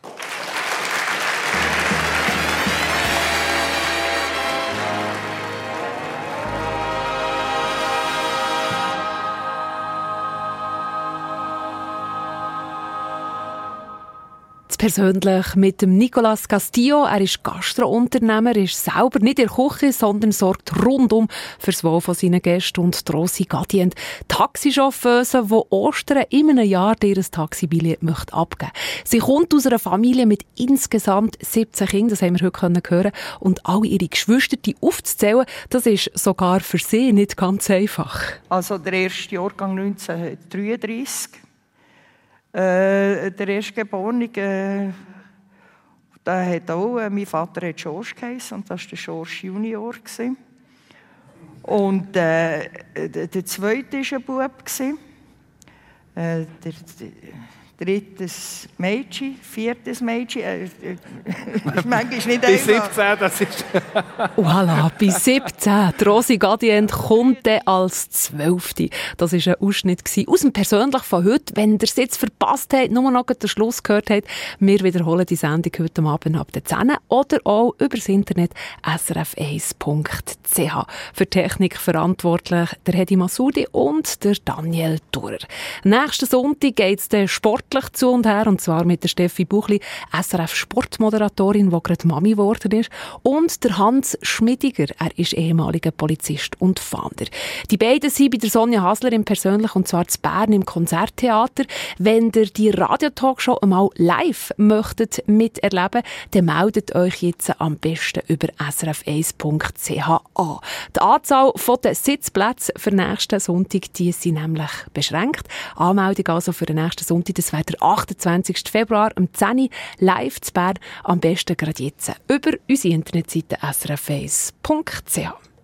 Persönlich mit dem Nicolas Castillo. Er ist Gastrounternehmer, ist selber nicht in der Küche, sondern sorgt rundum für das Wohl von seinen Gästen. Und Rosi Gadient, Taxichauffeuse, die Ostern in einem Jahr ihr Taxibillett abgeben möchte. Sie kommt aus einer Familie mit insgesamt 17 Kindern, das haben wir heute hören. Und alle ihre Geschwister aufzuzählen, das ist sogar für sie nicht ganz einfach. Also der erste Jahrgang 1933. Der Erstgeborene, der hat auch, mein Vater hat George geheißen, und das war der George Junior. Und der zweite war ein Bub. Der drittes Mädchen, viertes Mädchen. Manchmal ist nicht bis einfach. 17, das ist... Voilà, bis 17. Die Rosi Gadient kommt dann als 12. Das war ein Ausschnitt aus dem Persönlich von heute. Wenn ihr es jetzt verpasst habt, nur noch den Schluss gehört habt, wir wiederholen die Sendung heute Abend ab der 10 oder auch über das Internet srf1.ch. Für Technik verantwortlich der Hedi Masudi und der Daniel Thurer. Nächsten Sonntag geht es den sportlich zu und her, und zwar mit der Steffi Buchli, SRF-Sportmoderatorin, die gerade Mami geworden ist, und der Hans Schmidiger, er ist ehemaliger Polizist und Fahnder. Die beiden sind bei der Sonja Hasler im Persönlich, und zwar zu Bern im Konzerttheater. Wenn ihr die Radiotalkshow einmal live möchtet miterleben, dann meldet euch jetzt am besten über srf1.ch an. Die Anzahl der Sitzplätze für nächsten Sonntag, die sind nämlich beschränkt. Anmeldung also für den nächsten Sonntag, das wäre der 28. Februar um 10 Uhr live zu Bern. Am besten gerade jetzt über unsere Internetseite srf1.ch.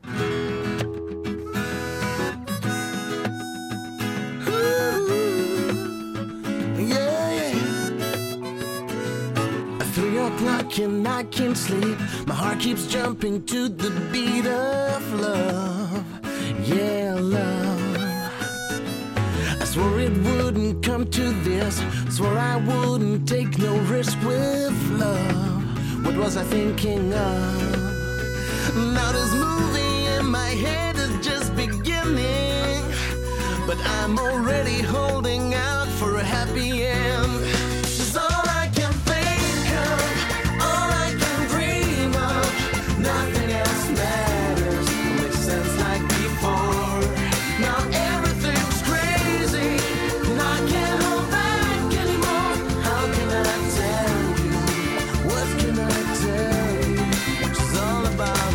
And I can't sleep. My heart keeps jumping to the beat of love. Yeah, love. I swore it wouldn't come to this. Swore I wouldn't take no risk with love. What was was I thinking of? Now this movie in my head is just beginning, but I'm already holding out for a happy end. It's all I can think of, all I can dream of. Nothing else matters, makes sense like before. Now everything's crazy, and I can't hold back anymore. How can I tell you? What can I tell you? It's all about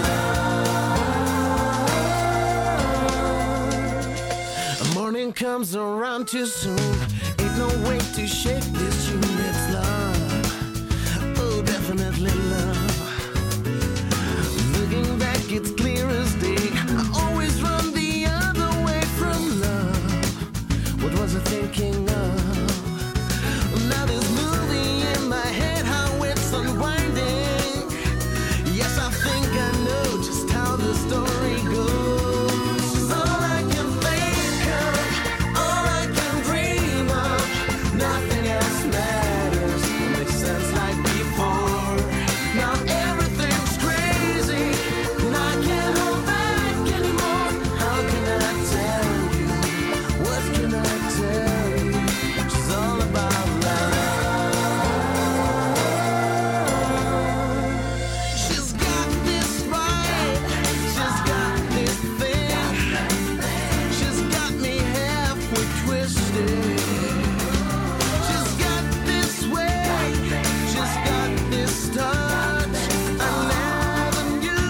love. A morning comes around too soon. Ain't no way to shake this tune. It's love. Oh, definitely love. Looking back, it's clear as day. I always run the other way from love. What was I thinking of? Now this movie in my head, how it's unwinding. Yes, I think I know just how the story goes. It's all I can think of, all I can dream of. Nothing else matters, makes sense like before. Now everything's crazy, and I can't hold back anymore. How can I tell you? What can I tell you? It's all about love. She's got this right, she's got this thing. She's got me halfway twisted. She's got this way, she's got this touch I never knew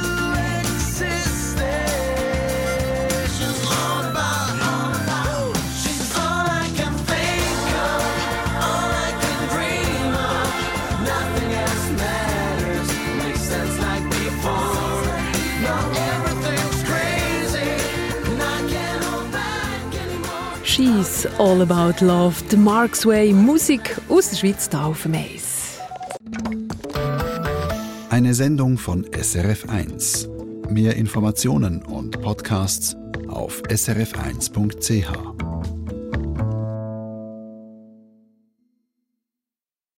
existed. She's all about, she's all I can think of, all I can dream of. Nothing else matters, makes sense like before. Now everything's crazy, and I can't hold back anymore. She's all about love. The Mark's Way, Musik aus der Schweiz hier auf dem Eis. Eine Sendung von SRF1. Mehr Informationen und Podcasts auf srf1.ch.